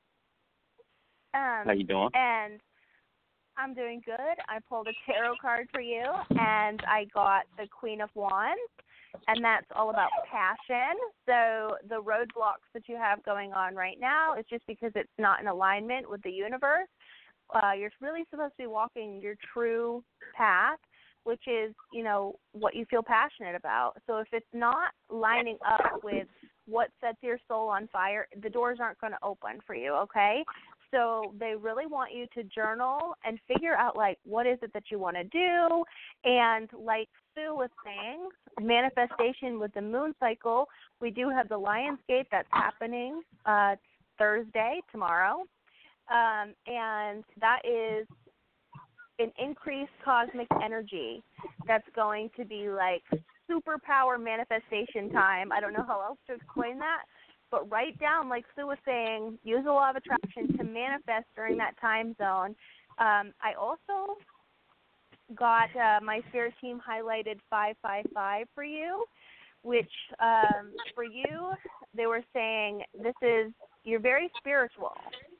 Um, How you doing? And I'm doing good. I pulled a tarot card for you, and I got the Queen of Wands, and that's all about passion. So the roadblocks that you have going on right now is just because it's not in alignment with the universe. Uh, you're really supposed to be walking your true path, which is, you know, what you feel passionate about. So if it's not lining up with what sets your soul on fire, the doors aren't going to open for you, okay? So they really want you to journal and figure out, like, what is it that you want to do. And like Sue was saying, manifestation with the moon cycle, we do have the Lionsgate that's happening uh, Thursday, tomorrow. Um, and that is an increased cosmic energy that's going to be like superpower manifestation time. I don't know how else to explain that. But write down, like Sue was saying, use the law of attraction to manifest during that time zone. Um, I also got uh, my spirit team highlighted five five five for you, which um, for you, they were saying this is, you're very spiritual.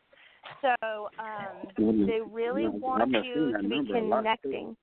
So um, they really want you to be connecting.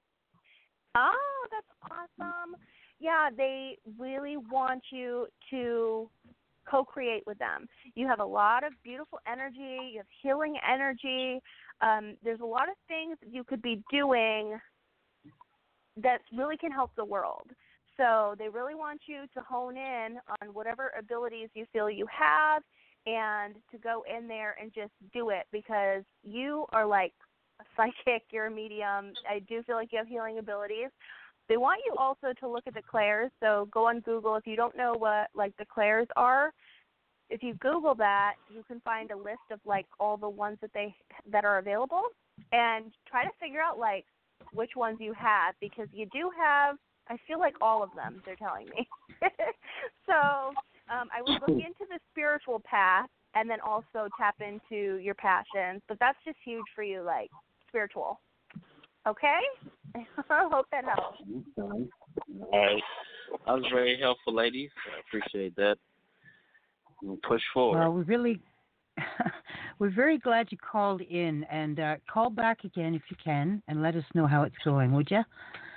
Oh, that's awesome. Yeah, they really want you to co-create with them. You have a lot of beautiful energy. You have healing energy. Um, there's a lot of things that you could be doing that really can help the world. So they really want you to hone in on whatever abilities you feel you have and to go in there and just do it, because you are like a psychic. You're a medium. I do feel like you have healing abilities. They want you also to look at the clairs. So go on Google. If you don't know what, like, the clairs are, if you Google that, you can find a list of, like, all the ones that they that are available, and try to figure out, like, which ones you have, because you do have, I feel like all of them, they're telling me. So um, I would look into the spiritual path and then also tap into your passions. But that's just huge for you, like, spiritual. Okay? I hope that helps. Okay. All right. That was very helpful, ladies. I appreciate that. We'll push forward. Well, we really, we're very glad you called in, and uh, call back again if you can, and let us know how it's going, would you?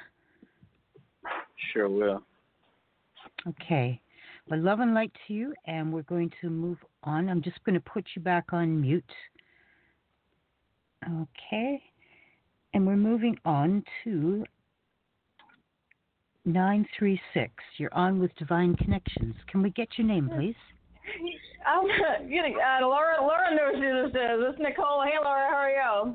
Sure will. Okay. Well, love and light to you, and we're going to move on. I'm just going to put you back on mute. Okay. And we're moving on to nine three six. You're on with Divine Connections. Can we get your name, please? I'm getting, uh, Laura, Laura knows who this is. This is Nicole. Hey, Laura, how are you?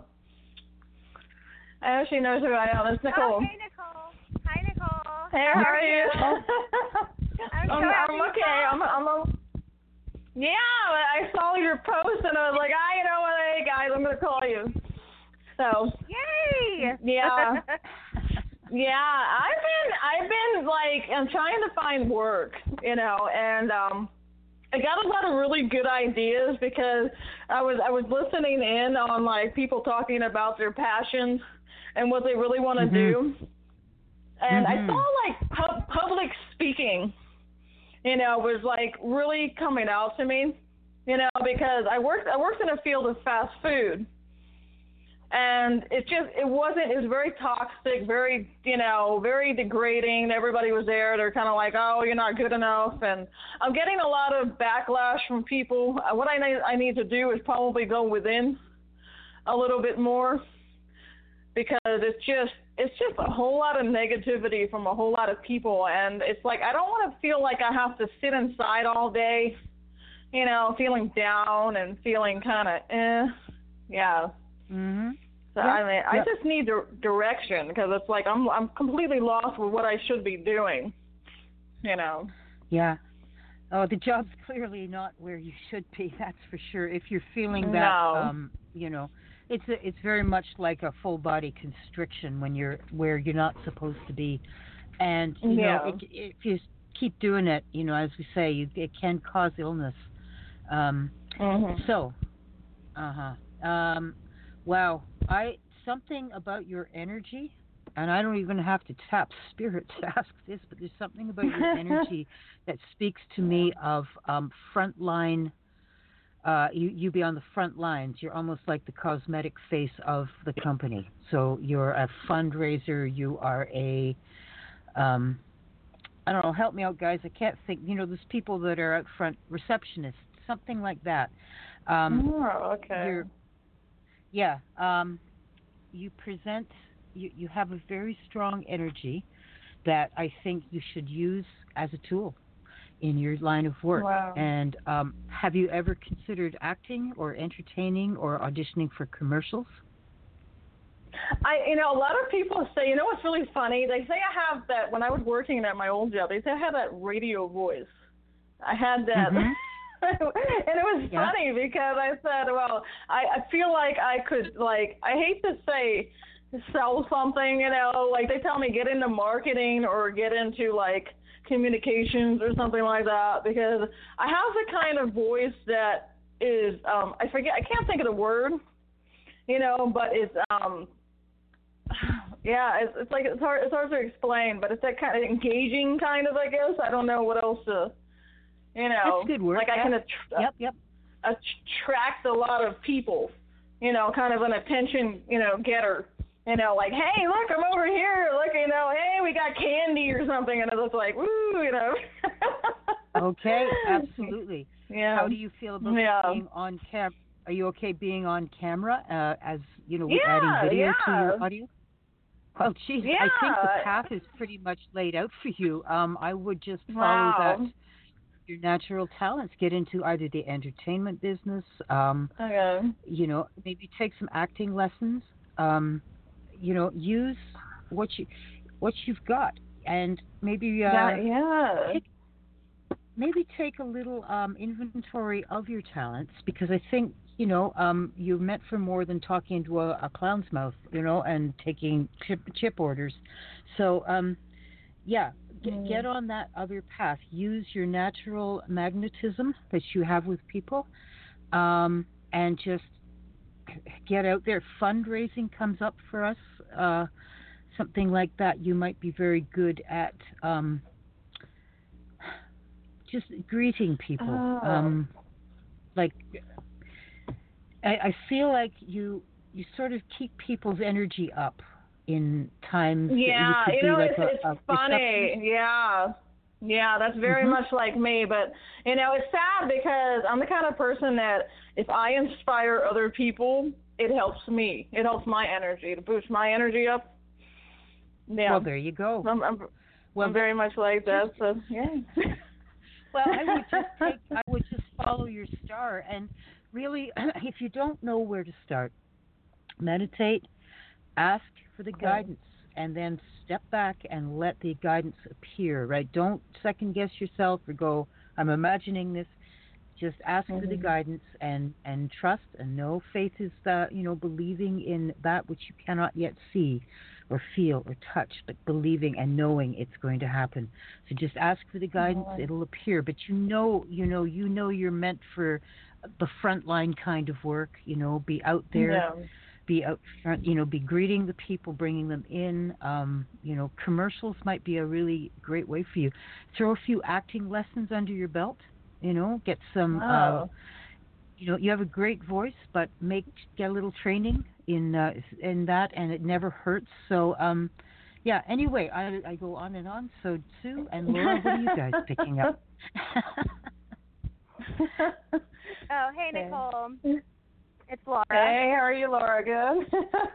I know she knows who I am. It's Nicole. Oh, hey, Nicole. Hi, Nicole. Hey, how, how are you? I'm, I'm, so I'm okay. I'm, I'm a, yeah, I saw your post, and I was like, ah, you know what, hey, guys, I'm going to call you. So. Yay! Yeah. Yeah, I've been I've been like I'm trying to find work, you know, and um I got a lot of really good ideas because I was I was listening in on like people talking about their passions and what they really want to mm-hmm. do. And mm-hmm. I saw like pu- public speaking, you know, was like really coming out to me, you know, because I worked I worked in a field of fast food. And it just, it wasn't, it was very toxic, very, you know, very degrading. Everybody was there. They're kind of like, oh, you're not good enough. And I'm getting a lot of backlash from people. What I need, I need to do is probably go within a little bit more because it's just, it's just a whole lot of negativity from a whole lot of people. And it's like, I don't want to feel like I have to sit inside all day, you know, feeling down and feeling kind of, eh, yeah. Mhm. So yep. I mean, I yep. just need di- direction because it's like I'm I'm completely lost with what I should be doing. You know. Yeah. Oh, the job's clearly not where you should be. That's for sure. If you're feeling that, no. um, you know, it's a, it's very much like a full body constriction when you're where you're not supposed to be, and you yeah. know, it, if you keep doing it, you know, as we say, you, it can cause illness. Um, mm-hmm. So, uh huh. Um. Wow, I something about your energy, and I don't even have to tap spirit to ask this, but there's something about your energy that speaks to me of um, frontline. Uh, you you be on the front lines. You're almost like the cosmetic face of the company. So you're a fundraiser. You are a, um, I don't know. Help me out, guys. I can't think. You know, there's people that are out front, receptionists, something like that. Um, oh, okay. You're, Yeah, um, you present, you, you have a very strong energy that I think you should use as a tool in your line of work. Wow. And um, have you ever considered acting or entertaining or auditioning for commercials? I, you know, a lot of people say, you know what's really funny? They say I have that, when I was working at my old job, they say I had that radio voice. I had that. Mm-hmm. And it was yeah. funny because I said, well, I, I feel like I could, like, I hate to say sell something, you know, like they tell me get into marketing or get into, like, communications or something like that because I have the kind of voice that is, um, I forget, I can't think of the word, you know, but it's, um, yeah, it's, it's like, it's hard, it's hard to explain, but it's that kind of engaging kind of, I guess. I don't know what else to... You know, that's a good word. like yeah. I can att- yep, yep. attract a lot of people, you know, kind of an attention, you know, getter, you know, like, hey, look, I'm over here, look, you know, hey, we got candy or something, and it looks like, woo, you know. Okay, absolutely. Yeah. How do you feel about yeah. being on cam? Are you okay being on camera, uh, as, you know, yeah, adding video yeah. to your audio? Well, geez, yeah. I think the path is pretty much laid out for you. Um, I would just follow wow. that. Your natural talents, get into either the entertainment business, um, okay. you know, maybe take some acting lessons, um, you know, use what you what you've got, and maybe uh, that, yeah, take, maybe take a little um, inventory of your talents because I think you know um, you're meant for more than talking into a, a clown's mouth, you know, and taking chip chip orders. So um, yeah. Get, get on that other path. Use your natural magnetism that you have with people, um, and just get out there. Fundraising comes up for us, uh, something like that. You might be very good at um, just greeting people. Oh. Um, like I, I feel like you you sort of keep people's energy up. In times yeah, that you, could you know, be like it's, a, it's a funny. Yeah, yeah, that's very mm-hmm. much like me. But you know, it's sad because I'm the kind of person that if I inspire other people, it helps me. It helps my energy to boost my energy up. Yeah. Well, there you go. I'm, I'm, well, I'm very much like that. So yeah. Well, I would just take. I would just follow your star, and really, if you don't know where to start, meditate, ask for the guidance, and then step back and let the guidance appear, right? Don't second guess yourself or go, I'm imagining this. Just ask mm-hmm. for the guidance and, and trust, and know faith is the, you know, believing in that which you cannot yet see or feel or touch, but believing and knowing it's going to happen. So just ask for the guidance, mm-hmm. it'll appear. But you know, you know, you know you're meant for the frontline kind of work, you know, be out there, yeah. be out front, you know, be greeting the people, bringing them in. Um, you know, commercials might be a really great way for you. Throw a few acting lessons under your belt. You know, get some. Wow. Uh, you know, you have a great voice, but make get a little training in uh, in that, and it never hurts. So, um, yeah. Anyway, I I go on and on. So Sue and Laura, what are you guys picking up? Oh, hey Nicole, it's Laura. Hey, how are you, Laura? Good.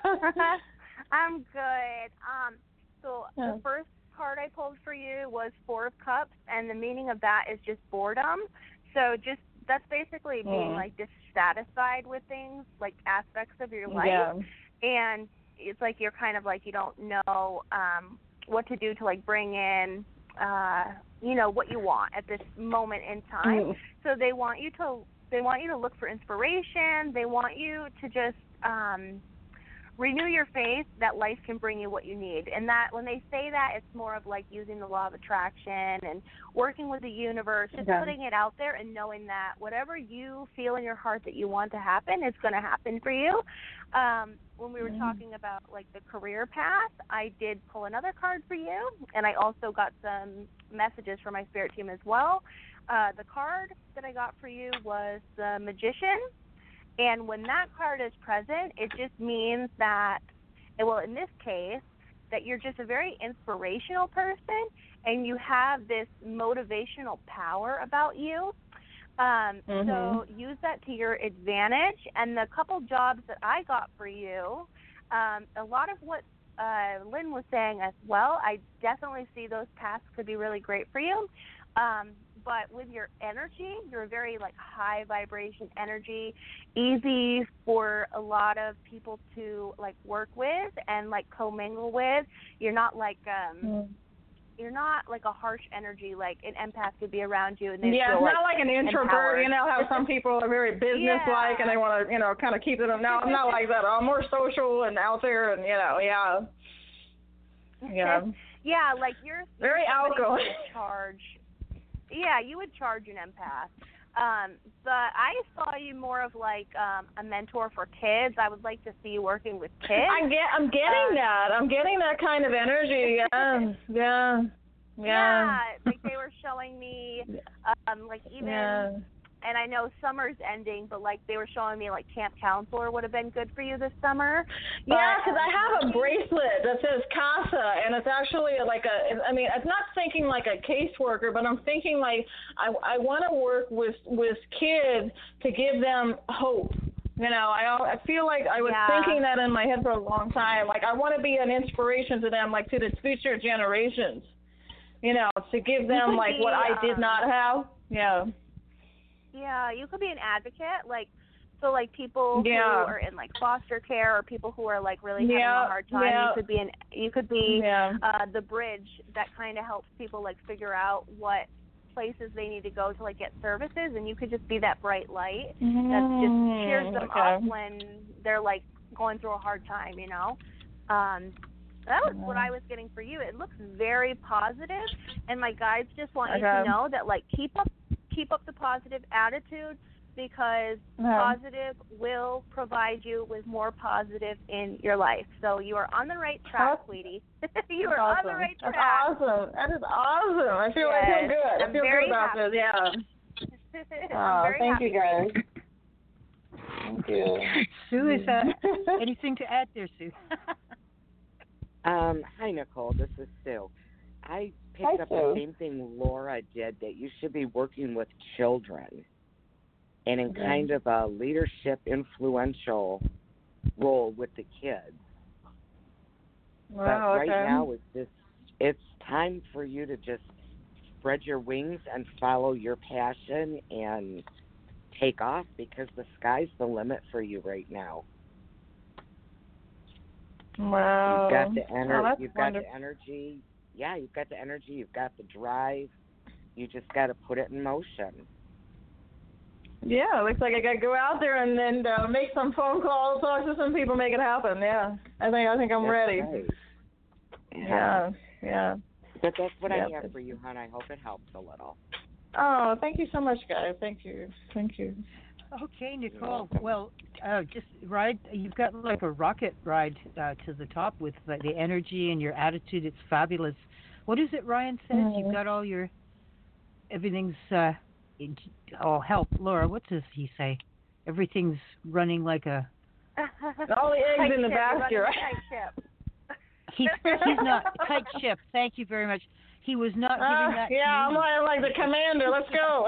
I'm good. Um, so the first card I pulled for you was Four of Cups, and the meaning of that is just boredom. So just that's basically being mm. like dissatisfied with things, like aspects of your life, yeah. and it's like you're kind of like you don't know um, what to do to like bring in, uh, you know, what you want at this moment in time. Mm. So they want you to they want you to look for inspiration. They want you to just um, renew your faith that life can bring you what you need. And that when they say that, it's more of like using the law of attraction and working with the universe, just okay. putting it out there and knowing that whatever you feel in your heart that you want to happen, it's going to happen for you. Um, when we were mm. talking about like the career path, I did pull another card for you, and I also got some messages from my spirit team as well. Uh, the card that I got for you was the Magician. And when that card is present, it just means that, well, in this case, that you're just a very inspirational person and you have this motivational power about you. Um, mm-hmm. So use that to your advantage. And the couple jobs that I got for you, um, a lot of what uh, Lynn was saying as well, I definitely see those paths could be really great for you. Um, but with your energy, you're a very like high vibration energy, easy for a lot of people to like work with and like commingle with. You're not like um, mm. you're not like a harsh energy like an empath could be around you and they yeah, feel it's like not like an introvert. Empowered. You know how some people are very business-like yeah. and they want to you know kind of keep it. No, I'm not like that. I'm more social and out there and you know yeah yeah yeah like you're, you're very outgoing. Charge. Yeah, you would charge an empath. Um, but I saw you more of like um, a mentor for kids. I would like to see you working with kids. I get, I'm getting um, that. I'm getting that kind of energy. Yeah, yeah, yeah. Yeah, like they were showing me, um, like even, yeah. and I know summer's ending, but like they were showing me like camp counselor would have been good for you this summer. Yeah, because um, I have a bracelet that says CASA, and it's actually like a, I mean, it's not thinking like a caseworker, but I'm thinking like I, I want to work with, with kids to give them hope. You know, I, I feel like I was yeah. thinking that in my head for a long time. Like I want to be an inspiration to them, like to the future generations, you know, to give them like be, what I did um, not have. Yeah. Yeah, you could be an advocate, like so, like people yeah. who are in like foster care or people who are like really having yeah. a hard time. Yeah. You could be an you could be yeah. uh, the bridge that kind of helps people like figure out what places they need to go to like get services, and you could just be that bright light mm, that just cheers them okay. up when they're like going through a hard time. You know, um, that was what I was getting for you. It looks very positive, and my guides just want okay. you to know that like keep up. Keep up the positive attitude because yeah. positive will provide you with more positive in your life. So you are on the right track, That's, sweetie. you are awesome. on the right track. That's awesome. That is awesome. I feel, yes. I feel good. I'm I feel very good about happy. this. Yeah. I'm oh, very thank happy. you, guys. Thank you. Sue, is that anything to add there, Sue? um, hi, Nicole. This is Sue. I picked Hi, up Sue. the same thing Laura did, that you should be working with children and in okay. kind of a leadership influential role with the kids. Wow, but right okay. now it's just it's time for you to just spread your wings and follow your passion and take off, because the sky's the limit for you right now. Wow. You've got the ener- oh, you've wonderful. got the energy. Yeah, you've got the energy, you've got the drive. You just got to put it in motion. Yeah, looks like I got to go out there and then uh, make some phone calls, talk to some people, make it happen. Yeah, I think I think I'm that's ready. Right. Yeah, yeah. But that's what yeah. I have for you, hon. I hope it helps a little. Oh, thank you so much, guys. Thank you, thank you. Okay, Nicole. Well, uh, just ride. You've got like a rocket ride uh, to the top with uh, the energy and your attitude. It's fabulous. What is it Ryan says? Mm. You've got all your everything's. Uh, oh, help, Laura. What does he say? Everything's running like a. All the eggs tight in the ship, basket, right? Tight ship. He's he's not tight ship. Thank you very much. He was not giving uh, that. Yeah, to I'm like, like the commander. Let's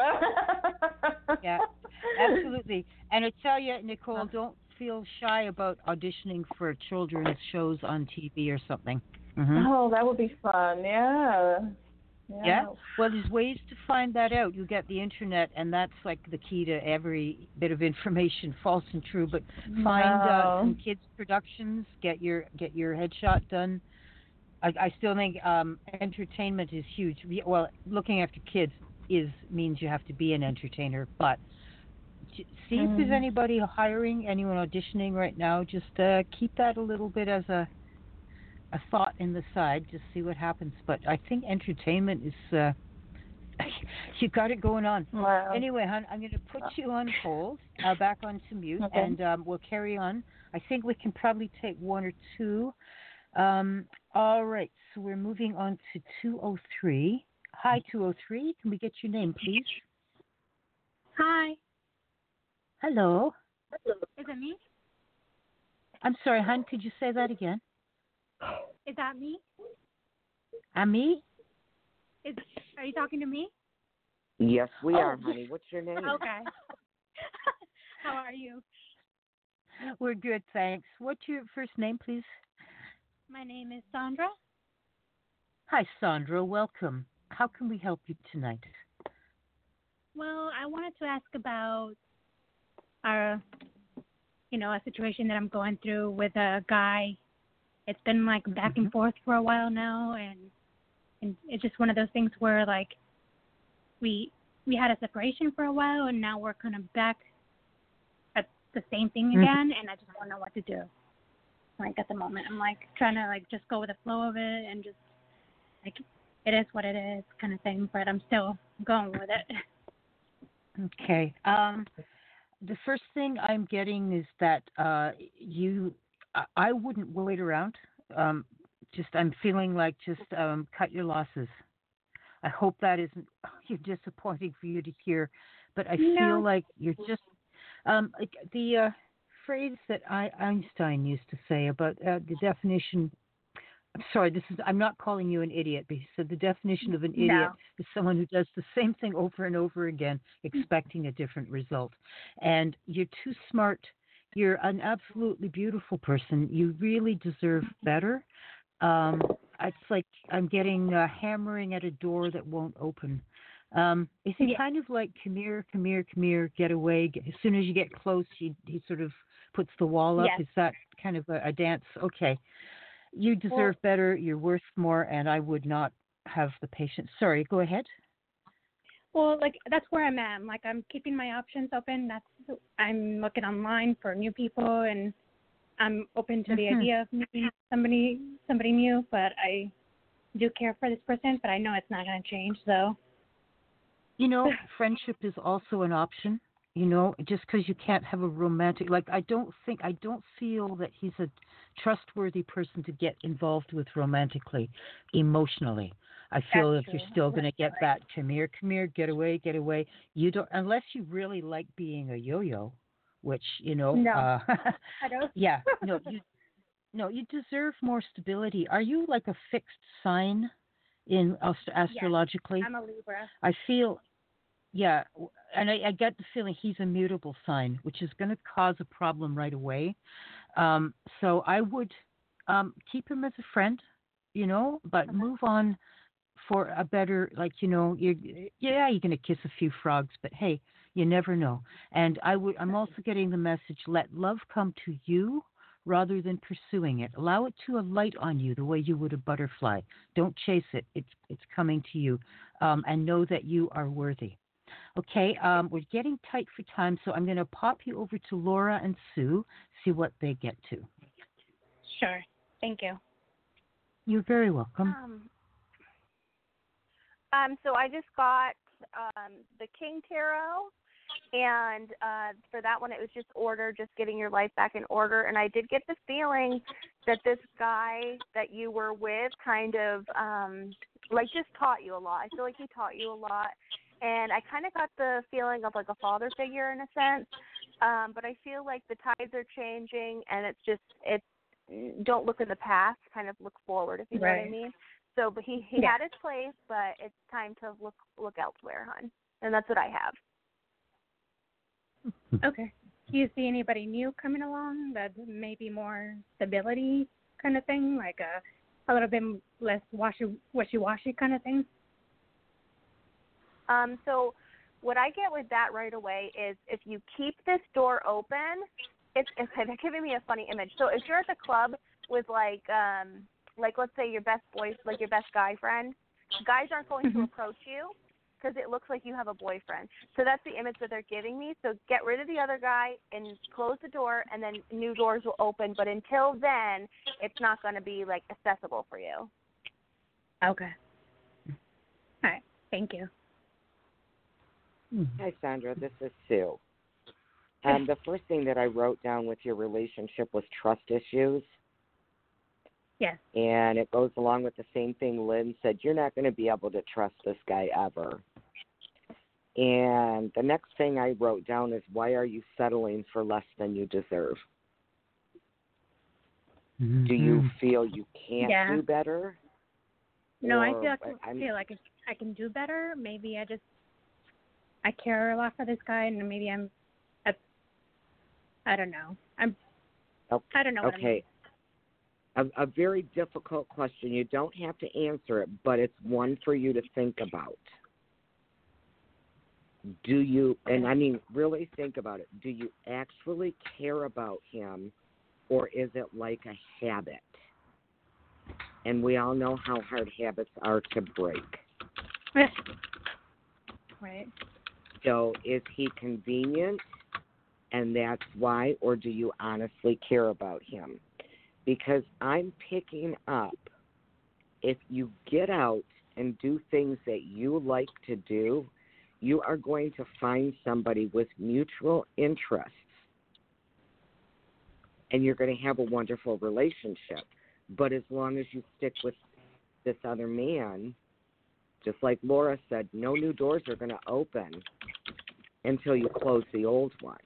go. Yeah, absolutely. And I tell you, Nicole, don't feel shy about auditioning for children's shows on T V or something. Mm-hmm. Oh, that would be fun. Yeah. yeah. Yeah. Well, there's ways to find that out. You get the internet, and that's like the key to every bit of information, false and true. But find wow. uh, some kids' productions. Get your get your headshot done. I, I still think um, entertainment is huge. Well, looking after kids is means you have to be an entertainer. But see mm. if there's anybody hiring, anyone auditioning right now. Just uh, keep that a little bit as a a thought in the side. Just see what happens. But I think entertainment is uh, you got it going on. Wow. Anyway, hon, I'm going to put you on hold, uh, back onto mute, okay. and um, we'll carry on. I think we can probably take one or two. Um, all right, so we're moving on to two oh three. Hi, two oh three. Can we get your name, please? Hi. Hello. Is it me? I'm sorry, hon. Could you say that again? Is that me? Uh, me? Is Are you talking to me? Yes, we oh. are, honey. What's your name? Okay. How are you? We're good, thanks. What's your first name, please? My name is Sandra. Hi, Sandra. Welcome. How can we help you tonight? Well, I wanted to ask about our, you know, a situation that I'm going through with a guy. It's been like back mm-hmm. and forth for a while now, and and it's just one of those things where like we we had a separation for a while, and now we're kind of back at the same thing again, mm-hmm. and I just don't know what to do. Like at the moment, I'm like trying to like just go with the flow of it and just like it is what it is kind of thing, but I'm still going with it. Okay. Um, the first thing I'm getting is that uh, you, I, I wouldn't wait around. Um, just I'm feeling like just um, cut your losses. I hope that isn't you're disappointing for you to hear, but I no. feel like you're just um, like the. Uh, phrase that I, Einstein used to say about uh, the definition. I'm sorry, this is. I'm not calling you an idiot, but he said the definition of an idiot no. is someone who does the same thing over and over again, expecting a different result. And you're too smart. You're an absolutely beautiful person. You really deserve better. Um, it's like I'm getting uh, hammering at a door that won't open. Um, is he yeah. kind of like, come here, come here, come here, get away? Get, as soon as you get close, he, he sort of puts the wall up. Yes. Is that kind of a, a dance? Okay. You deserve well, better. You're worth more, and I would not have the patience. Sorry, go ahead. Well, like, that's where I'm at. Like, I'm keeping my options open. That's I'm looking online for new people, and I'm open to mm-hmm. the idea of meeting somebody, somebody new, but I do care for this person, but I know it's not going to change, so. You know, friendship is also an option, you know, just because you can't have a romantic, like, I don't think, I don't feel that he's a trustworthy person to get involved with romantically, emotionally. I feel That's if true. you're still going to get that, come here, come here, get away, get away. You don't, unless you really like being a yo-yo, which, you know, no, uh, I don't. yeah, no, you, no, you deserve more stability. Are you like a fixed sign? In ast- astrologically, yes, I'm a Libra. I feel, yeah, and I, I get the feeling he's a mutable sign, which is going to cause a problem right away. Um, so I would um, keep him as a friend, you know, but okay. move on for a better, like, you know, you're, yeah, you're going to kiss a few frogs, but hey, you never know. And I would, I'm also getting the message: let love come to you rather than pursuing it. Allow it to alight on you the way you would a butterfly. Don't chase it. It's it's coming to you. Um, and know that you are worthy. Okay, um, we're getting tight for time, so I'm going to pop you over to Laura and Sue, see what they get to. Sure. Thank you. You're very welcome. Um, um, so I just got um, the King Tarot, and uh, for that one it was just order, just getting your life back in order. And I did get the feeling that this guy that you were with kind of um, like just taught you a lot. I feel like he taught you a lot. And I kind of got the feeling of like a father figure in a sense. Um, but I feel like the tides are changing, and it's just, it's, don't look in the past, kind of look forward, if you know Right. what I mean. So, but he, he Yeah. had his place, but it's time to look look elsewhere, hon. And that's what I have. Okay. Do you see anybody new coming along that maybe more stability kind of thing, like a, a little bit less washy, wishy-washy kind of thing? Um, so what I get with that right away is if you keep this door open, it's, it's giving me a funny image. So if you're at the club with like, um, like let's say your best boy, like your best guy friend, guys aren't going Mm-hmm. to approach you because it looks like you have a boyfriend. So that's the image that they're giving me. So get rid of the other guy and close the door, and then new doors will open. But until then, it's not going to be like accessible for you. Okay. All right. Thank you. Hi, Sandra. This is Sue. Um, the first thing that I wrote down with your relationship was trust issues. Yes. And it goes along with the same thing Lynn said. You're not going to be able to trust this guy ever. And the next thing I wrote down is, why are you settling for less than you deserve? Mm-hmm. Do you feel you can't Yeah. do better? No, I Or- feel like, I I'm- feel like I can do better. Maybe I just I care a lot for this guy, and maybe I'm I, I don't know. I'm I don't know what I mean. Okay. A, a very difficult question. You don't have to answer it, but it's one for you to think about. Do you, and I mean, really think about it, do you actually care about him, or is it like a habit? And we all know how hard habits are to break. Right. So is he convenient, and that's why, or do you honestly care about him? Because I'm picking up, if you get out and do things that you like to do, you are going to find somebody with mutual interests, and you're going to have a wonderful relationship. But as long as you stick with this other man, just like Laura said, no new doors are going to open until you close the old one.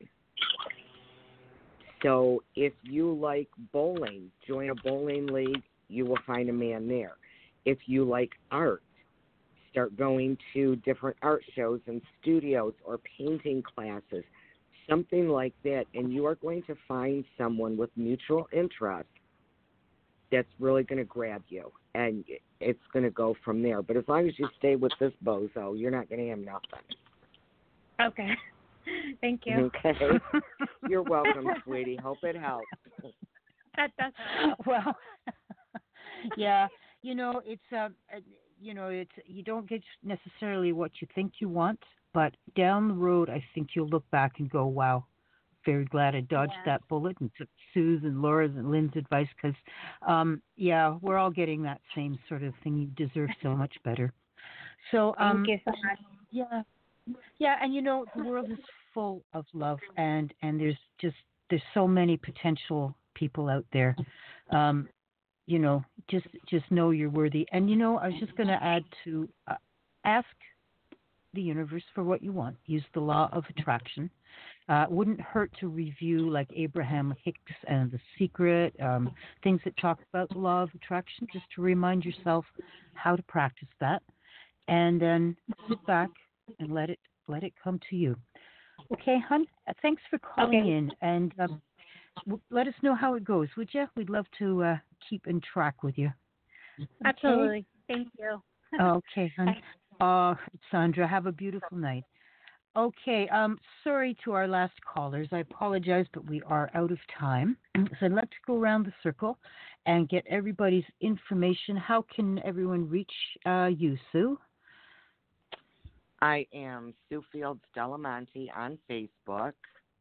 So if you like bowling, join a bowling league, you will find a man there. If you like art, start going to different art shows and studios or painting classes, something like that, and you are going to find someone with mutual interest that's really going to grab you, and it's going to go from there. But as long as you stay with this bozo, you're not going to have nothing. Okay. Thank you. Okay. You're welcome, sweetie. Hope it helps. That does help. Well, yeah, you know, it's uh, you know, it's you don't get necessarily what you think you want, but down the road, I think you'll look back and go, "Wow, very glad I dodged Yeah. that bullet and took Sue's and Laura's and Lynn's advice." Because, um, yeah, we're all getting that same sort of thing. You deserve so much better. So, um, Thank you so much. yeah, yeah, and you know, the world is full of love, and and there's just there's so many potential people out there. Um, you know, just just know you're worthy. And you know, I was just going to add to uh, ask the universe for what you want. Use the law of attraction. Uh, it wouldn't hurt to review like Abraham Hicks and The Secret, um, things that talk about the law of attraction, just to remind yourself how to practice that, and then sit back and let it let it come to you. Okay, hon. Uh, Thanks for calling Okay. in, and um, w- let us know how it goes, would you? We'd love to uh, keep in track with you. Okay? Absolutely. Thank you. Okay, hon. Uh, Sandra, have a beautiful night. Okay, um, sorry to our last callers. I apologize, but we are out of time. So I'd like to go around the circle and get everybody's information. How can everyone reach uh, you, Sue? I am Sue Fields Delamonte on Facebook,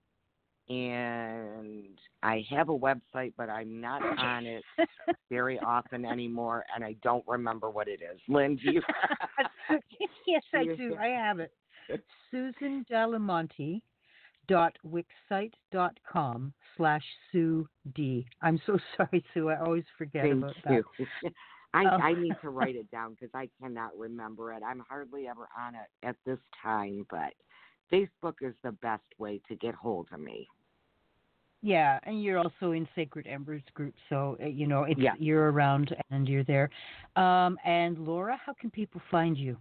and I have a website, but I'm not on it very often anymore, and I don't remember what it is. Lynn, do you? Yes, I do. I have it. Susan Delamonte dot wixsite dot com slash Sue D. I'm so sorry, Sue. I always forget Thank about you. that. I, Um, I need to write it down because I cannot remember it. I'm hardly ever on it at this time, but Facebook is the best way to get hold of me. Yeah, and you're also in Sacred Embers group, so uh, you know it's Yeah. you're around and you're there. Um, and Laura, how can people find you?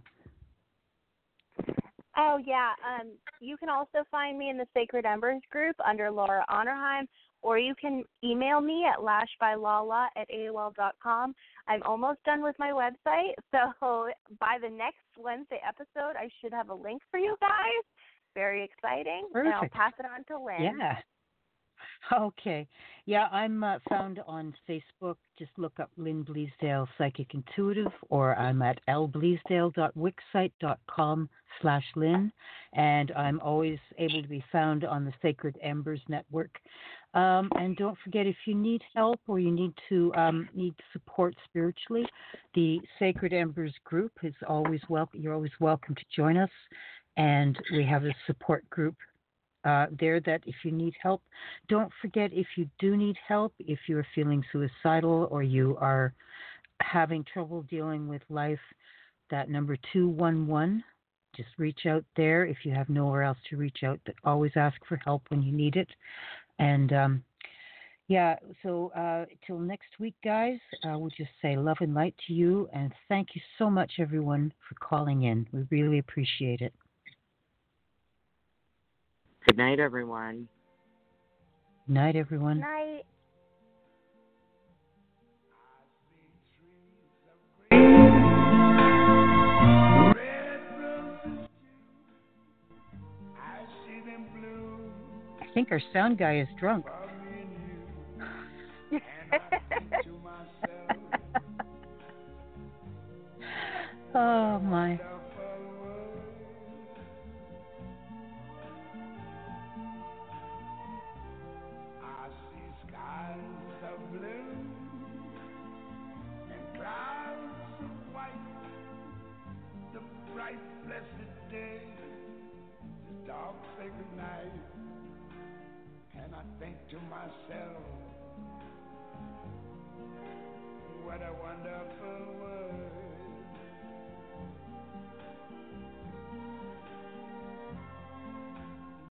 Oh, yeah. Um, you can also find me in the Sacred Embers group under Laura Honorheim, or you can email me at lashbylala at A O L dot com. I'm almost done with my website, so by the next Wednesday episode, I should have a link for you guys. Very exciting. Perfect. And I'll pass it on to Lynn. Yeah. Okay. Yeah, I'm uh, found on Facebook. Just look up Lynn Bleasdale Psychic Intuitive, or I'm at l bleasdale dot wixsite dot com slash Lynn, and I'm always able to be found on the Sacred Embers Network. Um, and don't forget, if you need help or you need to um, need support spiritually, the Sacred Embers group is always welcome. You're always welcome to join us, and we have a support group Uh, there that if you need help, don't forget, if you do need help, if you're feeling suicidal or you are having trouble dealing with life, that number two one one, just reach out there. If you have nowhere else to reach out, but always ask for help when you need it. And um, yeah, so uh, till next week, guys, uh, we'll just say love and light to you, and thank you so much, everyone, for calling in. We really appreciate it. Good night, everyone. Good night, everyone. Night. I think our sound guy is drunk. Oh, my. To myself, what a wonderful world.